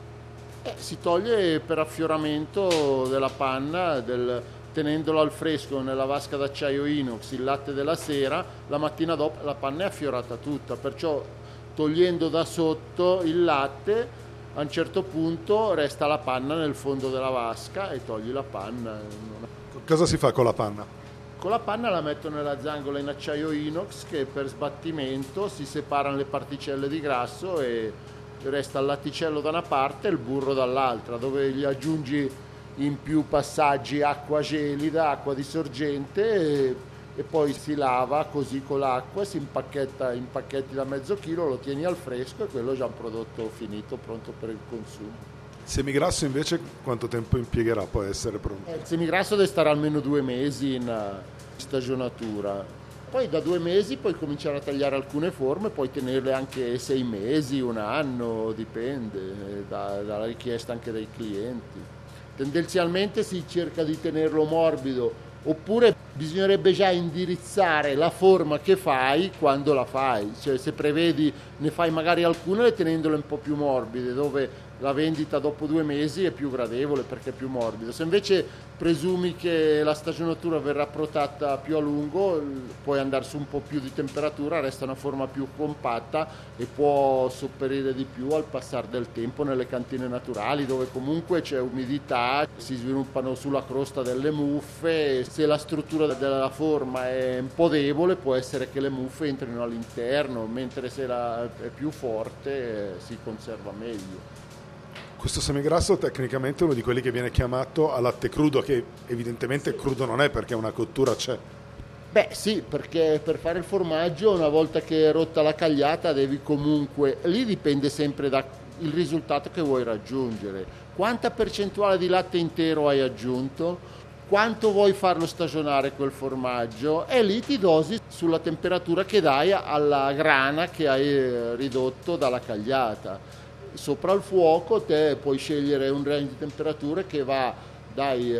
Si toglie per affioramento della panna, tenendolo al fresco nella vasca d'acciaio inox, il latte della sera, la mattina dopo la panna è affiorata tutta, perciò togliendo da sotto il latte a un certo punto resta la panna nel fondo della vasca e togli la panna. Cosa si fa con la panna? Con la panna la metto nella zangola in acciaio inox che per sbattimento si separano le particelle di grasso e resta il latticello da una parte e il burro dall'altra, dove gli aggiungi in più passaggi acqua gelida, acqua di sorgente e poi si lava così con l'acqua, si impacchetta in pacchetti da mezzo chilo, lo tieni al fresco e quello è già un prodotto finito, pronto per il consumo. Il semigrasso invece quanto tempo impiegherà poi a essere pronto? Il semigrasso deve stare almeno 2 mesi in stagionatura. Poi da 2 mesi puoi cominciare a tagliare alcune forme, puoi tenerle anche 6 mesi, 1 anno, dipende dalla richiesta anche dei clienti. Tendenzialmente si cerca di tenerlo morbido, oppure bisognerebbe già indirizzare la forma che fai quando la fai, cioè se prevedi ne fai magari alcune tenendole un po' più morbide, dove la vendita dopo 2 mesi è più gradevole perché è più morbida. Se invece presumi che la stagionatura verrà protratta più a lungo, puoi andare su un po' più di temperatura, resta una forma più compatta e può sopperire di più al passare del tempo nelle cantine naturali, dove comunque c'è umidità, si sviluppano sulla crosta delle muffe. Se la struttura della forma è un po' debole, può essere che le muffe entrino all'interno, mentre se è più forte si conserva meglio. Questo semigrasso tecnicamente è uno di quelli che viene chiamato a latte crudo, che evidentemente crudo non è perché una cottura c'è. Beh sì, perché per fare il formaggio una volta che è rotta la cagliata devi comunque, lì dipende sempre dal risultato che vuoi raggiungere, quanta percentuale di latte intero hai aggiunto, quanto vuoi farlo stagionare quel formaggio e lì ti dosi sulla temperatura che dai alla grana che hai ridotto dalla cagliata. Sopra il fuoco te puoi scegliere un range di temperature che va dai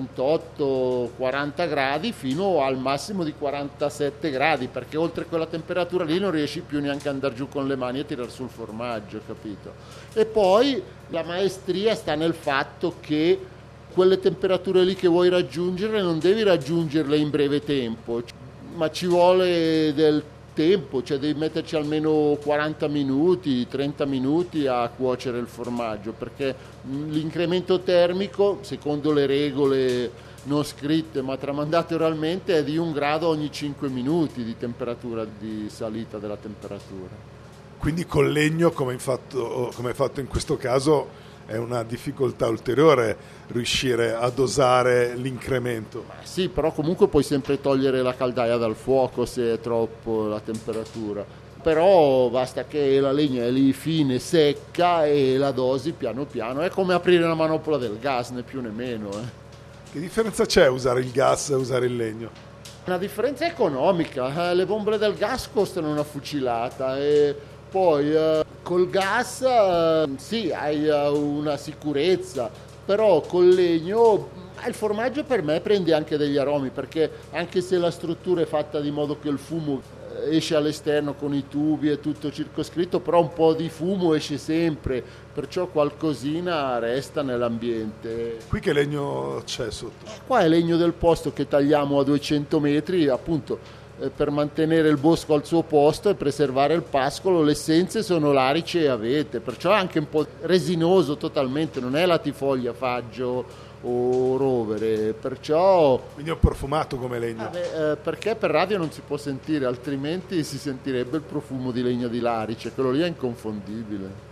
38-40 gradi fino al massimo di 47 gradi, perché oltre quella temperatura lì non riesci più neanche ad andare giù con le mani e tirare sul formaggio, capito? E poi la maestria sta nel fatto che quelle temperature lì che vuoi raggiungere non devi raggiungerle in breve tempo, ma ci vuole del tempo, cioè devi metterci almeno 40 minuti, 30 minuti a cuocere il formaggio, perché l'incremento termico, secondo le regole non scritte ma tramandate oralmente, è di 1 grado ogni 5 minuti di temperatura, di salita della temperatura. Quindi col legno, come è fatto in questo caso, è una difficoltà ulteriore riuscire a dosare l'incremento. Sì, però comunque puoi sempre togliere la caldaia dal fuoco se è troppo la temperatura. Però basta che la legna è lì fine, secca e la dosi piano piano. È come aprire la manopola del gas, né più né meno. Che differenza c'è usare il gas e usare il legno? Una differenza economica. Le bombole del gas costano una fucilata e poi col gas sì, hai una sicurezza, però col legno il formaggio per me prende anche degli aromi, perché anche se la struttura è fatta di modo che il fumo esce all'esterno con i tubi e tutto circoscritto, però un po' di fumo esce sempre, perciò qualcosina resta nell'ambiente. Qui che legno c'è sotto? Qua è legno del posto che tagliamo a 200 metri, appunto per mantenere il bosco al suo posto e preservare il pascolo. Le essenze sono larice e avete, perciò è anche un po' resinoso totalmente, non è latifoglia, faggio o rovere, perciò... Quindi è profumato come legno? Perché per radio non si può sentire, altrimenti si sentirebbe il profumo di legno di larice, quello lì è inconfondibile.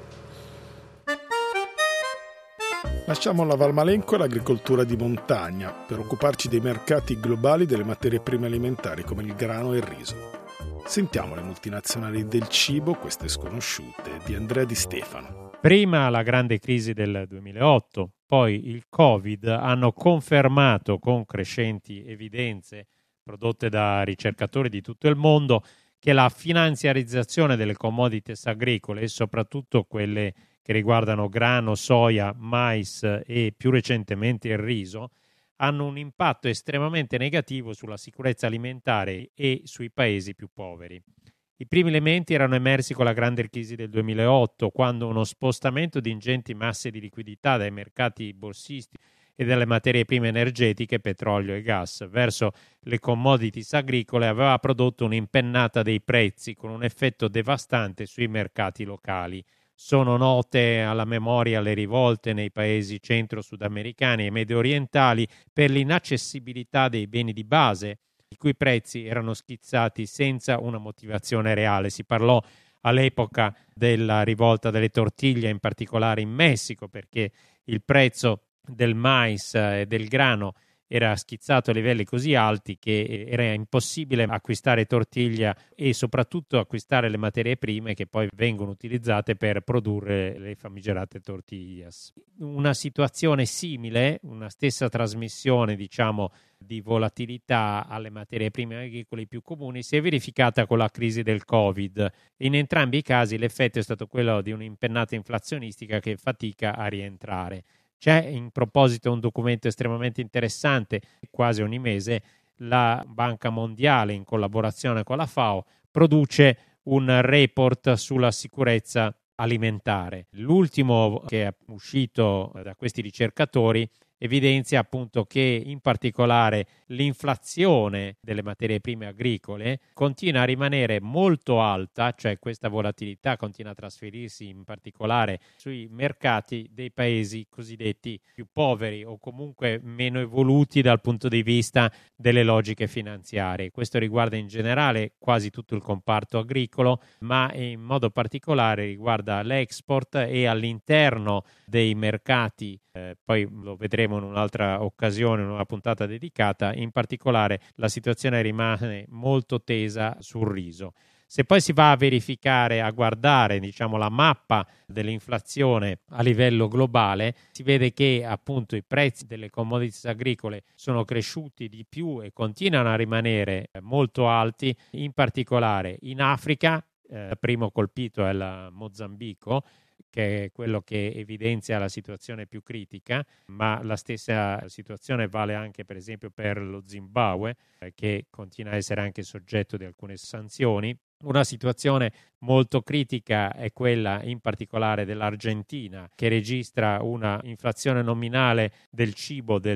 Lasciamo la Valmalenco e l'agricoltura di montagna per occuparci dei mercati globali delle materie prime alimentari come il grano e il riso. Sentiamo le multinazionali del cibo, queste sconosciute, di Andrea Di Stefano. Prima la grande crisi del 2008, poi il Covid hanno confermato con crescenti evidenze prodotte da ricercatori di tutto il mondo che la finanziarizzazione delle commodities agricole, e soprattutto quelle che riguardano grano, soia, mais e più recentemente il riso, hanno un impatto estremamente negativo sulla sicurezza alimentare e sui paesi più poveri. I primi elementi erano emersi con la grande crisi del 2008, quando uno spostamento di ingenti masse di liquidità dai mercati borsisti e dalle materie prime energetiche, petrolio e gas, verso le commodities agricole aveva prodotto un'impennata dei prezzi con un effetto devastante sui mercati locali. Sono note alla memoria le rivolte nei paesi centro-sudamericani e medio orientali per l'inaccessibilità dei beni di base, i cui prezzi erano schizzati senza una motivazione reale. Si parlò all'epoca della rivolta delle tortiglie, in particolare in Messico, perché il prezzo del mais e del grano era schizzato a livelli così alti che era impossibile acquistare tortiglia e soprattutto acquistare le materie prime che poi vengono utilizzate per produrre le famigerate tortillas. Una situazione simile, una stessa trasmissione, diciamo, di volatilità alle materie prime agricole più comuni si è verificata con la crisi del Covid. In entrambi i casi l'effetto è stato quello di un'impennata inflazionistica che fatica a rientrare. C'è in proposito un documento estremamente interessante, quasi ogni mese la Banca Mondiale in collaborazione con la FAO produce un report sulla sicurezza alimentare. L'ultimo che è uscito da questi ricercatori evidenzia appunto che in particolare l'inflazione delle materie prime agricole continua a rimanere molto alta, cioè questa volatilità continua a trasferirsi in particolare sui mercati dei paesi cosiddetti più poveri o comunque meno evoluti dal punto di vista delle logiche finanziarie. Questo riguarda in generale quasi tutto il comparto agricolo, ma in modo particolare riguarda l'export e all'interno dei mercati, poi lo vedremo in un'altra occasione, in una puntata dedicata, in particolare la situazione rimane molto tesa sul riso. Se poi si va a verificare, a guardare, diciamo, la mappa dell'inflazione a livello globale, si vede che appunto i prezzi delle commodities agricole sono cresciuti di più e continuano a rimanere molto alti, in particolare in Africa, primo colpito è il Mozambico, che è quello che evidenzia la situazione più critica, ma la stessa situazione vale anche per esempio per lo Zimbabwe, che continua a essere anche soggetto di alcune sanzioni. Una situazione molto critica è quella in particolare dell'Argentina, che registra una inflazione nominale del cibo del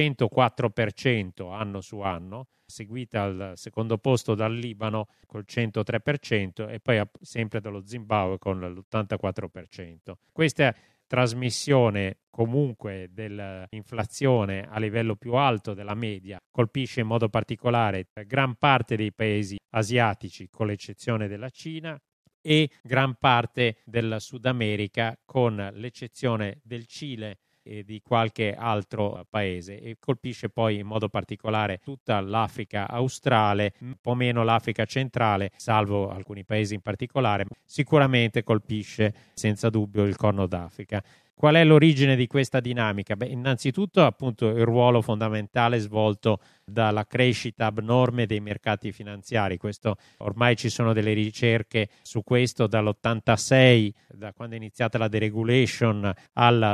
304% anno su anno, seguita al secondo posto dal Libano col 103% e poi sempre dallo Zimbabwe con l'84%. Questa trasmissione comunque dell'inflazione a livello più alto della media colpisce in modo particolare gran parte dei paesi asiatici, con l'eccezione della Cina, e gran parte del Sud America, con l'eccezione del Cile e di qualche altro paese, e colpisce poi in modo particolare tutta l'Africa australe, un po' meno l'Africa centrale, salvo alcuni paesi in particolare. Sicuramente colpisce senza dubbio il Corno d'Africa. Qual è l'origine di questa dinamica? Innanzitutto appunto il ruolo fondamentale svolto dalla crescita abnorme dei mercati finanziari. Questo, ormai ci sono delle ricerche su questo dall'86, da quando è iniziata la deregulation, al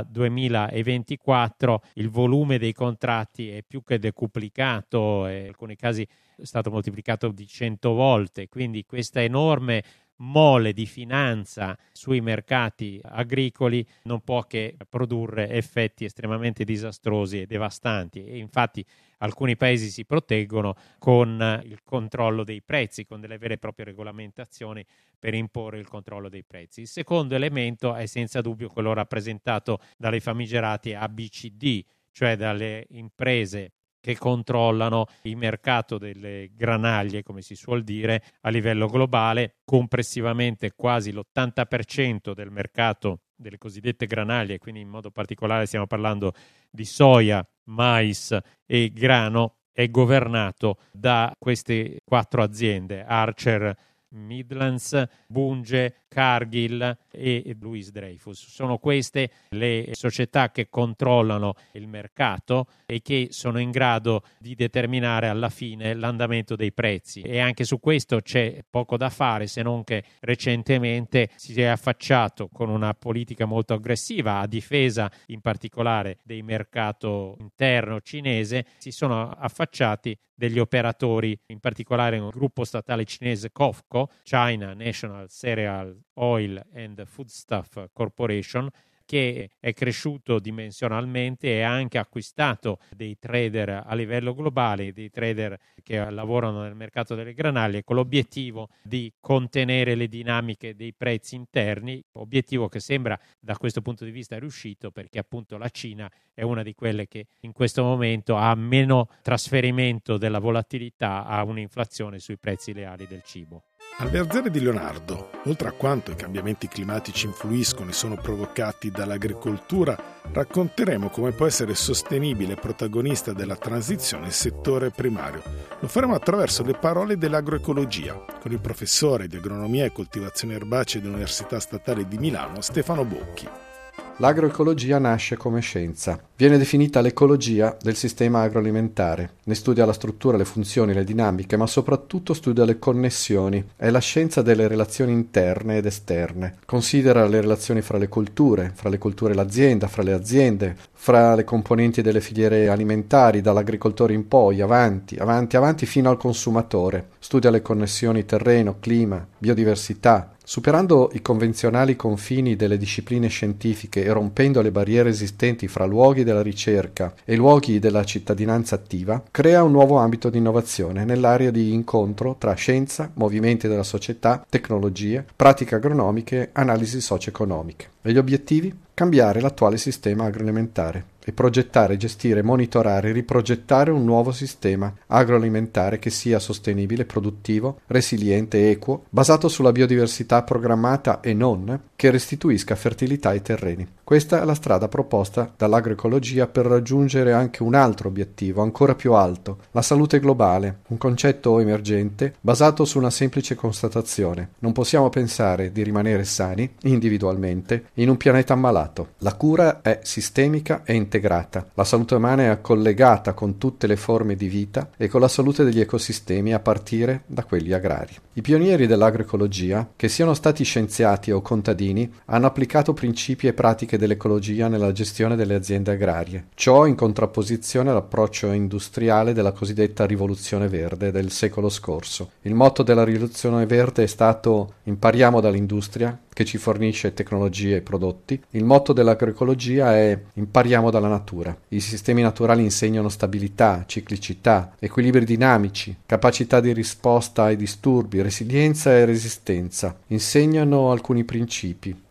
2024. Il volume dei contratti è più che decuplicato, e in alcuni casi è stato moltiplicato di 100 volte, quindi questa enorme mole di finanza sui mercati agricoli non può che produrre effetti estremamente disastrosi e devastanti, e infatti alcuni paesi si proteggono con il controllo dei prezzi, con delle vere e proprie regolamentazioni per imporre il controllo dei prezzi. Il secondo elemento è senza dubbio quello rappresentato dalle famigerate ABCD, cioè dalle imprese che controllano il mercato delle granaglie, come si suol dire, a livello globale. Complessivamente quasi l'80% del mercato delle cosiddette granaglie, quindi in modo particolare stiamo parlando di soia, mais e grano, è governato da queste 4 aziende: Archer, Midlands, Bunge, Cargill e Louis Dreyfus. Sono queste le società che controllano il mercato e che sono in grado di determinare alla fine l'andamento dei prezzi, e anche su questo c'è poco da fare, se non che recentemente si è affacciato con una politica molto aggressiva a difesa in particolare del mercato interno cinese. Si sono affacciati degli operatori, in particolare un gruppo statale cinese COFCO, China National Cereal Oil and Foodstuff Corporation, che è cresciuto dimensionalmente e ha anche acquistato dei trader a livello globale, dei trader che lavorano nel mercato delle granaglie, con l'obiettivo di contenere le dinamiche dei prezzi interni, obiettivo che sembra da questo punto di vista riuscito, perché appunto la Cina è una di quelle che in questo momento ha meno trasferimento della volatilità a un'inflazione sui prezzi reali del cibo. Alle aziende di Leonardo, oltre a quanto i cambiamenti climatici influiscono e sono provocati dall'agricoltura, racconteremo come può essere sostenibile e protagonista della transizione il settore primario. Lo faremo attraverso le parole dell'agroecologia, con il professore di agronomia e coltivazioni erbacee dell'Università Statale di Milano, Stefano Bocchi. L'agroecologia nasce come scienza. Viene definita l'ecologia del sistema agroalimentare. Ne studia la struttura, le funzioni, le dinamiche, ma soprattutto studia le connessioni. È la scienza delle relazioni interne ed esterne. Considera le relazioni fra le culture e l'azienda, fra le aziende, fra le componenti delle filiere alimentari, dall'agricoltore in poi, avanti fino al consumatore. Studia le connessioni terreno, clima, biodiversità. Superando i convenzionali confini delle discipline scientifiche e rompendo le barriere esistenti fra luoghi della ricerca e luoghi della cittadinanza attiva, crea un nuovo ambito di innovazione nell'area di incontro tra scienza, movimenti della società, tecnologie, pratiche agronomiche, analisi socio-economiche. E gli obiettivi? Cambiare l'attuale sistema agroalimentare e progettare, gestire, monitorare e riprogettare un nuovo sistema agroalimentare che sia sostenibile, produttivo, resiliente, equo, basato sulla biodiversità programmata e non, che restituisca fertilità ai terreni. Questa è la strada proposta dall'agroecologia per raggiungere anche un altro obiettivo, ancora più alto, la salute globale, un concetto emergente basato su una semplice constatazione. Non possiamo pensare di rimanere sani, individualmente, in un pianeta ammalato. La cura è sistemica e integrata. La salute umana è collegata con tutte le forme di vita e con la salute degli ecosistemi a partire da quelli agrari. I pionieri dell'agroecologia, che siano stati scienziati o contadini, hanno applicato principi e pratiche dell'ecologia nella gestione delle aziende agrarie. Ciò in contrapposizione all'approccio industriale della cosiddetta rivoluzione verde del secolo scorso. Il motto della rivoluzione verde è stato impariamo dall'industria, che ci fornisce tecnologie e prodotti. Il motto dell'agroecologia è impariamo dalla natura. I sistemi naturali insegnano stabilità, ciclicità, equilibri dinamici, capacità di risposta ai disturbi, resilienza e resistenza. Insegnano alcuni principi.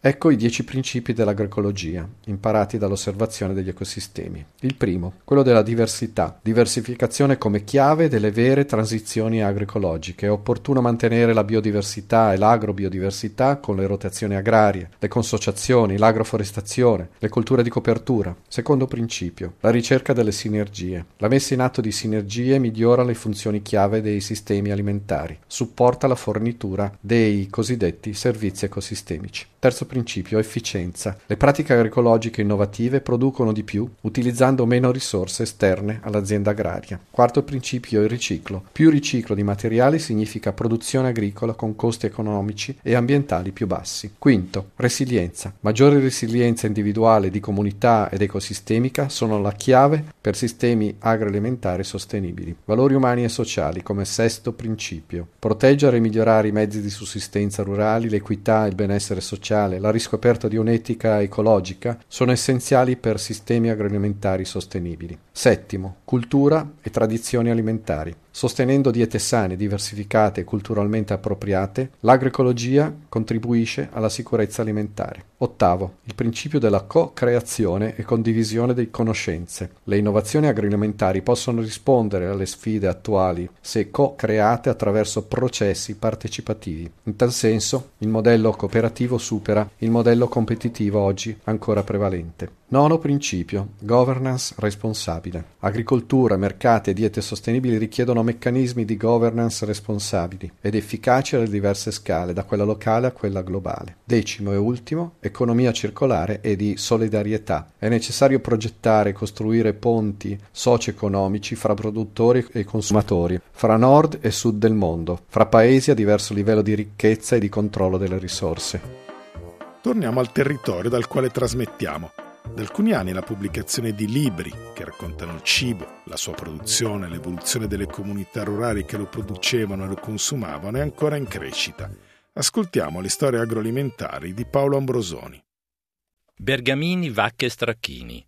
Ecco i 10 principi dell'agroecologia, imparati dall'osservazione degli ecosistemi. Il primo, quello della diversità. Diversificazione come chiave delle vere transizioni agroecologiche. È opportuno mantenere la biodiversità e l'agrobiodiversità con le rotazioni agrarie, le consociazioni, l'agroforestazione, le colture di copertura. Secondo principio, la ricerca delle sinergie. La messa in atto di sinergie migliora le funzioni chiave dei sistemi alimentari, supporta la fornitura dei cosiddetti servizi ecosistemici. Terzo principio, efficienza. Le pratiche agroecologiche innovative producono di più utilizzando meno risorse esterne all'azienda agraria. Quarto principio, il riciclo. Più riciclo di materiali significa produzione agricola con costi economici e ambientali più bassi. Quinto, resilienza. Maggiore resilienza individuale di comunità ed ecosistemica sono la chiave per sistemi agroalimentari sostenibili. Valori umani e sociali come sesto principio. Proteggere e migliorare i mezzi di sussistenza rurali, l'equità e il benessere sociale, la riscoperta di un'etica ecologica sono essenziali per sistemi agroalimentari sostenibili. Settimo, cultura e tradizioni alimentari. Sostenendo diete sane, diversificate e culturalmente appropriate, l'agroecologia contribuisce alla sicurezza alimentare. Ottavo, il principio della co-creazione e condivisione di conoscenze. Le innovazioni agroalimentari possono rispondere alle sfide attuali se co-create attraverso processi partecipativi. In tal senso, il modello cooperativo supera il modello competitivo oggi ancora prevalente. Nono principio, governance responsabile. Agricoltura, mercati e diete sostenibili richiedono meccanismi di governance responsabili ed efficaci alle diverse scale, da quella locale a quella globale. Decimo e ultimo, economia circolare e di solidarietà. È necessario progettare e costruire ponti socio-economici fra produttori e consumatori, fra nord e sud del mondo, fra paesi a diverso livello di ricchezza e di controllo delle risorse. Torniamo al territorio dal quale trasmettiamo. Da alcuni anni la pubblicazione di libri che raccontano il cibo, la sua produzione, l'evoluzione delle comunità rurali che lo producevano e lo consumavano è ancora in crescita. Ascoltiamo le storie agroalimentari di Paolo Ambrosoni. Bergamini, vacche e stracchini.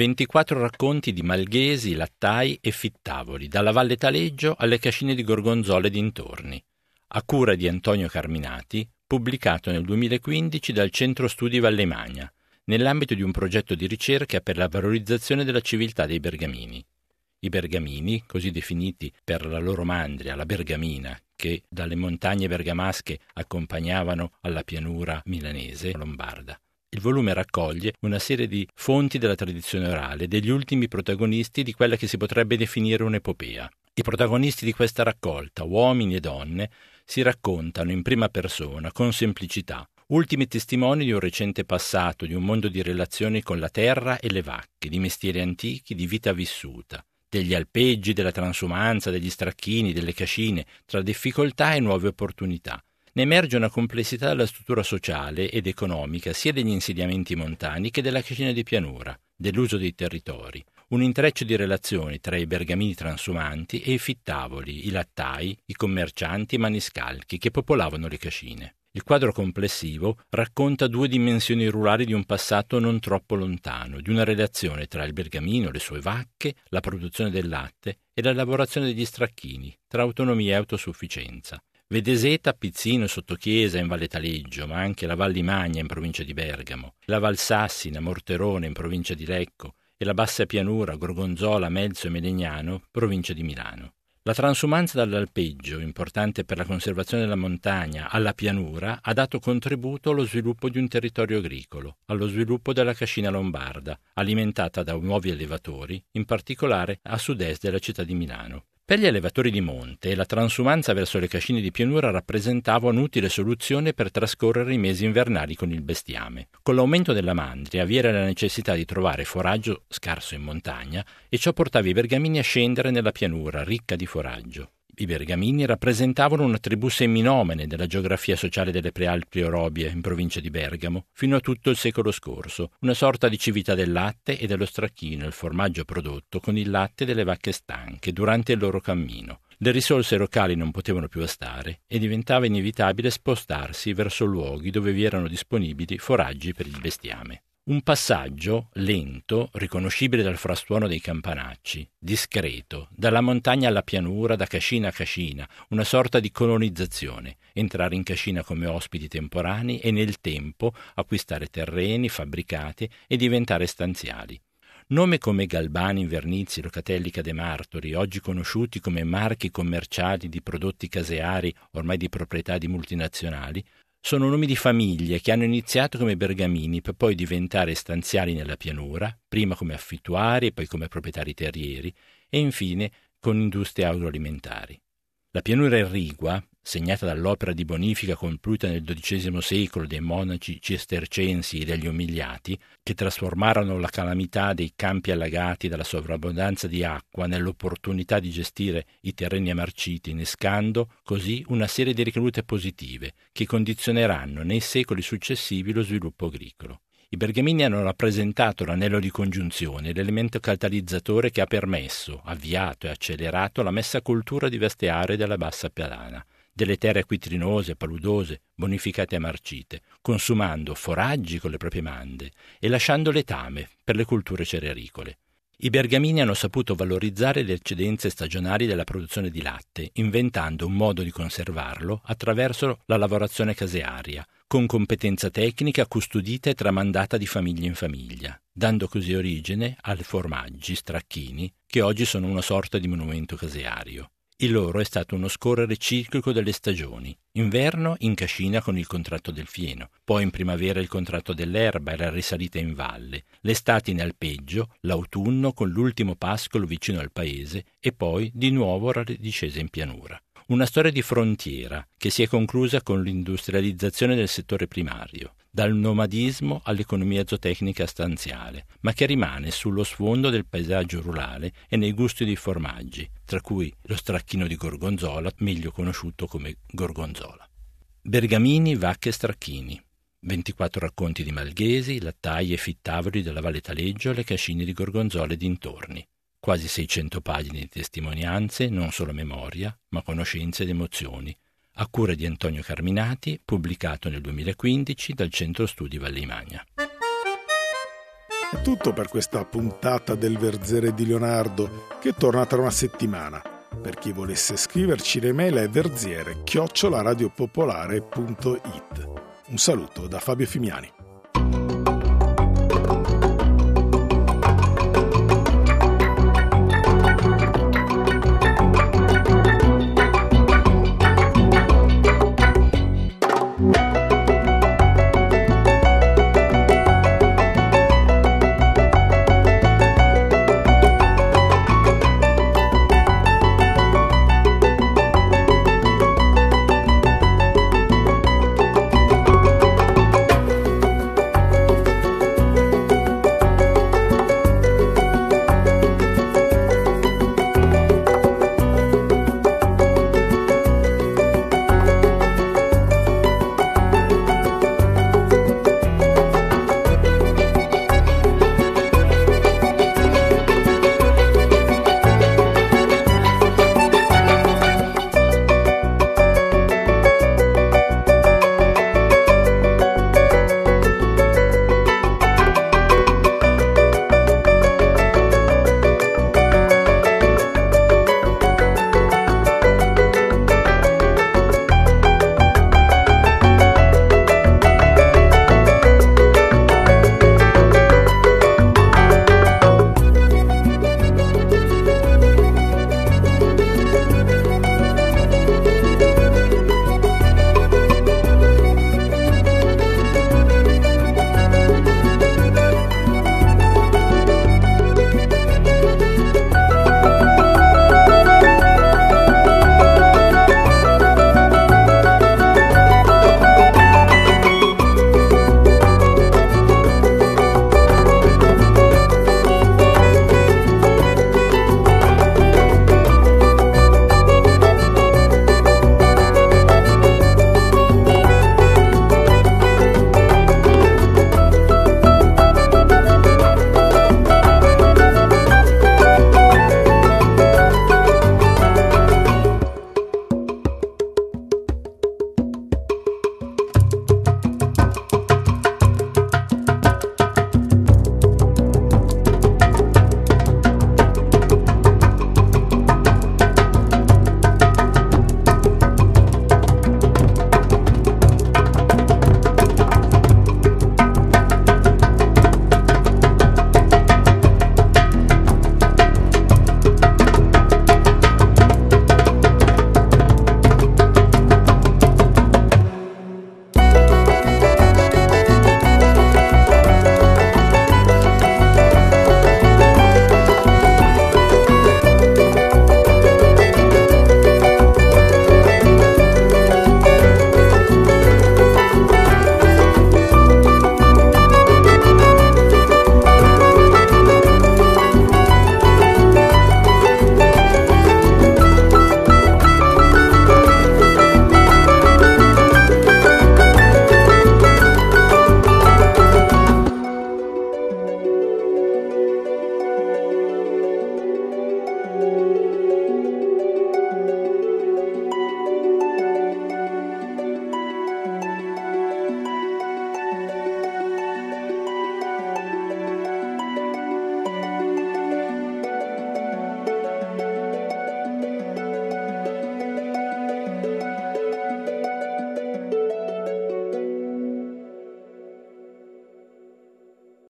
24 racconti di malghesi, lattai e fittavoli, dalla Valle Taleggio alle cascine di Gorgonzola e dintorni. A cura di Antonio Carminati, pubblicato nel 2015 dal Centro Studi Vallemagna, nell'ambito di un progetto di ricerca per la valorizzazione della civiltà dei bergamini. I bergamini, così definiti per la loro mandria, la bergamina, che dalle montagne bergamasche accompagnavano alla pianura milanese lombarda. Il volume raccoglie una serie di fonti della tradizione orale, degli ultimi protagonisti di quella che si potrebbe definire un'epopea. I protagonisti di questa raccolta, uomini e donne, si raccontano in prima persona, con semplicità, ultimi testimoni di un recente passato, di un mondo di relazioni con la terra e le vacche, di mestieri antichi, di vita vissuta, degli alpeggi, della transumanza, degli stracchini, delle cascine, tra difficoltà e nuove opportunità. Ne emerge una complessità della struttura sociale ed economica sia degli insediamenti montani che della cascina di pianura, dell'uso dei territori, un intreccio di relazioni tra i bergamini transumanti e i fittavoli, i lattai, i commercianti e i maniscalchi che popolavano le cascine. Il quadro complessivo racconta due dimensioni rurali di un passato non troppo lontano, di una relazione tra il bergamino, le sue vacche, la produzione del latte e la lavorazione degli stracchini, tra autonomia e autosufficienza. Vedeseta, Pizzino, Sottochiesa in Valle Taleggio, ma anche la Val di Magna in provincia di Bergamo, la Val Sassina, Morterone in provincia di Lecco e la Bassa Pianura, Gorgonzola, Melzo e Melegnano, provincia di Milano. La transumanza dall'alpeggio, importante per la conservazione della montagna, alla pianura, ha dato contributo allo sviluppo di un territorio agricolo, allo sviluppo della cascina lombarda, alimentata da nuovi allevatori, in particolare a sud-est della città di Milano. Per gli allevatori di monte, la transumanza verso le cascine di pianura rappresentava un'utile soluzione per trascorrere i mesi invernali con il bestiame. Con l'aumento della mandria vi era la necessità di trovare foraggio scarso in montagna e ciò portava i bergamini a scendere nella pianura, ricca di foraggio. I bergamini rappresentavano una tribù seminomene della geografia sociale delle Prealpi Orobie in provincia di Bergamo fino a tutto il secolo scorso, una sorta di civiltà del latte e dello stracchino, il formaggio prodotto con il latte delle vacche stanche durante il loro cammino. Le risorse locali non potevano più bastare e diventava inevitabile spostarsi verso luoghi dove vi erano disponibili foraggi per il bestiame. Un passaggio lento, riconoscibile dal frastuono dei campanacci, discreto, dalla montagna alla pianura, da cascina a cascina, una sorta di colonizzazione, entrare in cascina come ospiti temporanei e nel tempo acquistare terreni, fabbricati e diventare stanziali. Nomi come Galbani, Invernizzi, Locatellica De Martori, oggi conosciuti come marchi commerciali di prodotti caseari ormai di proprietà di multinazionali, sono nomi di famiglie che hanno iniziato come bergamini per poi diventare stanziali nella pianura, prima come affittuari e poi come proprietari terrieri e infine con industrie agroalimentari. La pianura irrigua, segnata dall'opera di bonifica compiuta nel XII secolo dei monaci cistercensi e degli umiliati, che trasformarono la calamità dei campi allagati dalla sovrabbondanza di acqua nell'opportunità di gestire i terreni emarciti, innescando così una serie di ricadute positive che condizioneranno nei secoli successivi lo sviluppo agricolo. I bergamini hanno rappresentato l'anello di congiunzione, l'elemento catalizzatore che ha permesso, avviato e accelerato la messa a cultura di vaste aree della bassa padana, delle terre acquitrinose, paludose, bonificate e marcite, consumando foraggi con le proprie mande e lasciando letame per le culture cerealicole. I bergamini hanno saputo valorizzare le eccedenze stagionali della produzione di latte, inventando un modo di conservarlo attraverso la lavorazione casearia, con competenza tecnica custodita e tramandata di famiglia in famiglia, dando così origine ai formaggi stracchini che oggi sono una sorta di monumento caseario. Il loro è stato uno scorrere ciclico delle stagioni. Inverno in cascina con il contratto del fieno, poi in primavera il contratto dell'erba e la risalita in valle, l'estate in alpeggio, l'autunno con l'ultimo pascolo vicino al paese e poi di nuovo la discesa in pianura. Una storia di frontiera che si è conclusa con l'industrializzazione del settore primario, dal nomadismo all'economia zootecnica stanziale, ma che rimane sullo sfondo del paesaggio rurale e nei gusti dei formaggi, tra cui lo stracchino di Gorgonzola, meglio conosciuto come gorgonzola. Bergamini, vacche e stracchini. 24 racconti di malghesi, lattai e fittavoli della Valle Taleggio alle cascine di Gorgonzola e dintorni. Quasi 600 pagine di testimonianze, non solo memoria, ma conoscenze ed emozioni, a cura di Antonio Carminati, pubblicato nel 2015 dal Centro Studi Valleimagna. È tutto per questa puntata del Verzere di Leonardo, che torna tra una settimana. Per chi volesse scriverci, l'email è verziere@radiopopolare.it. Un saluto da Fabio Fimiani.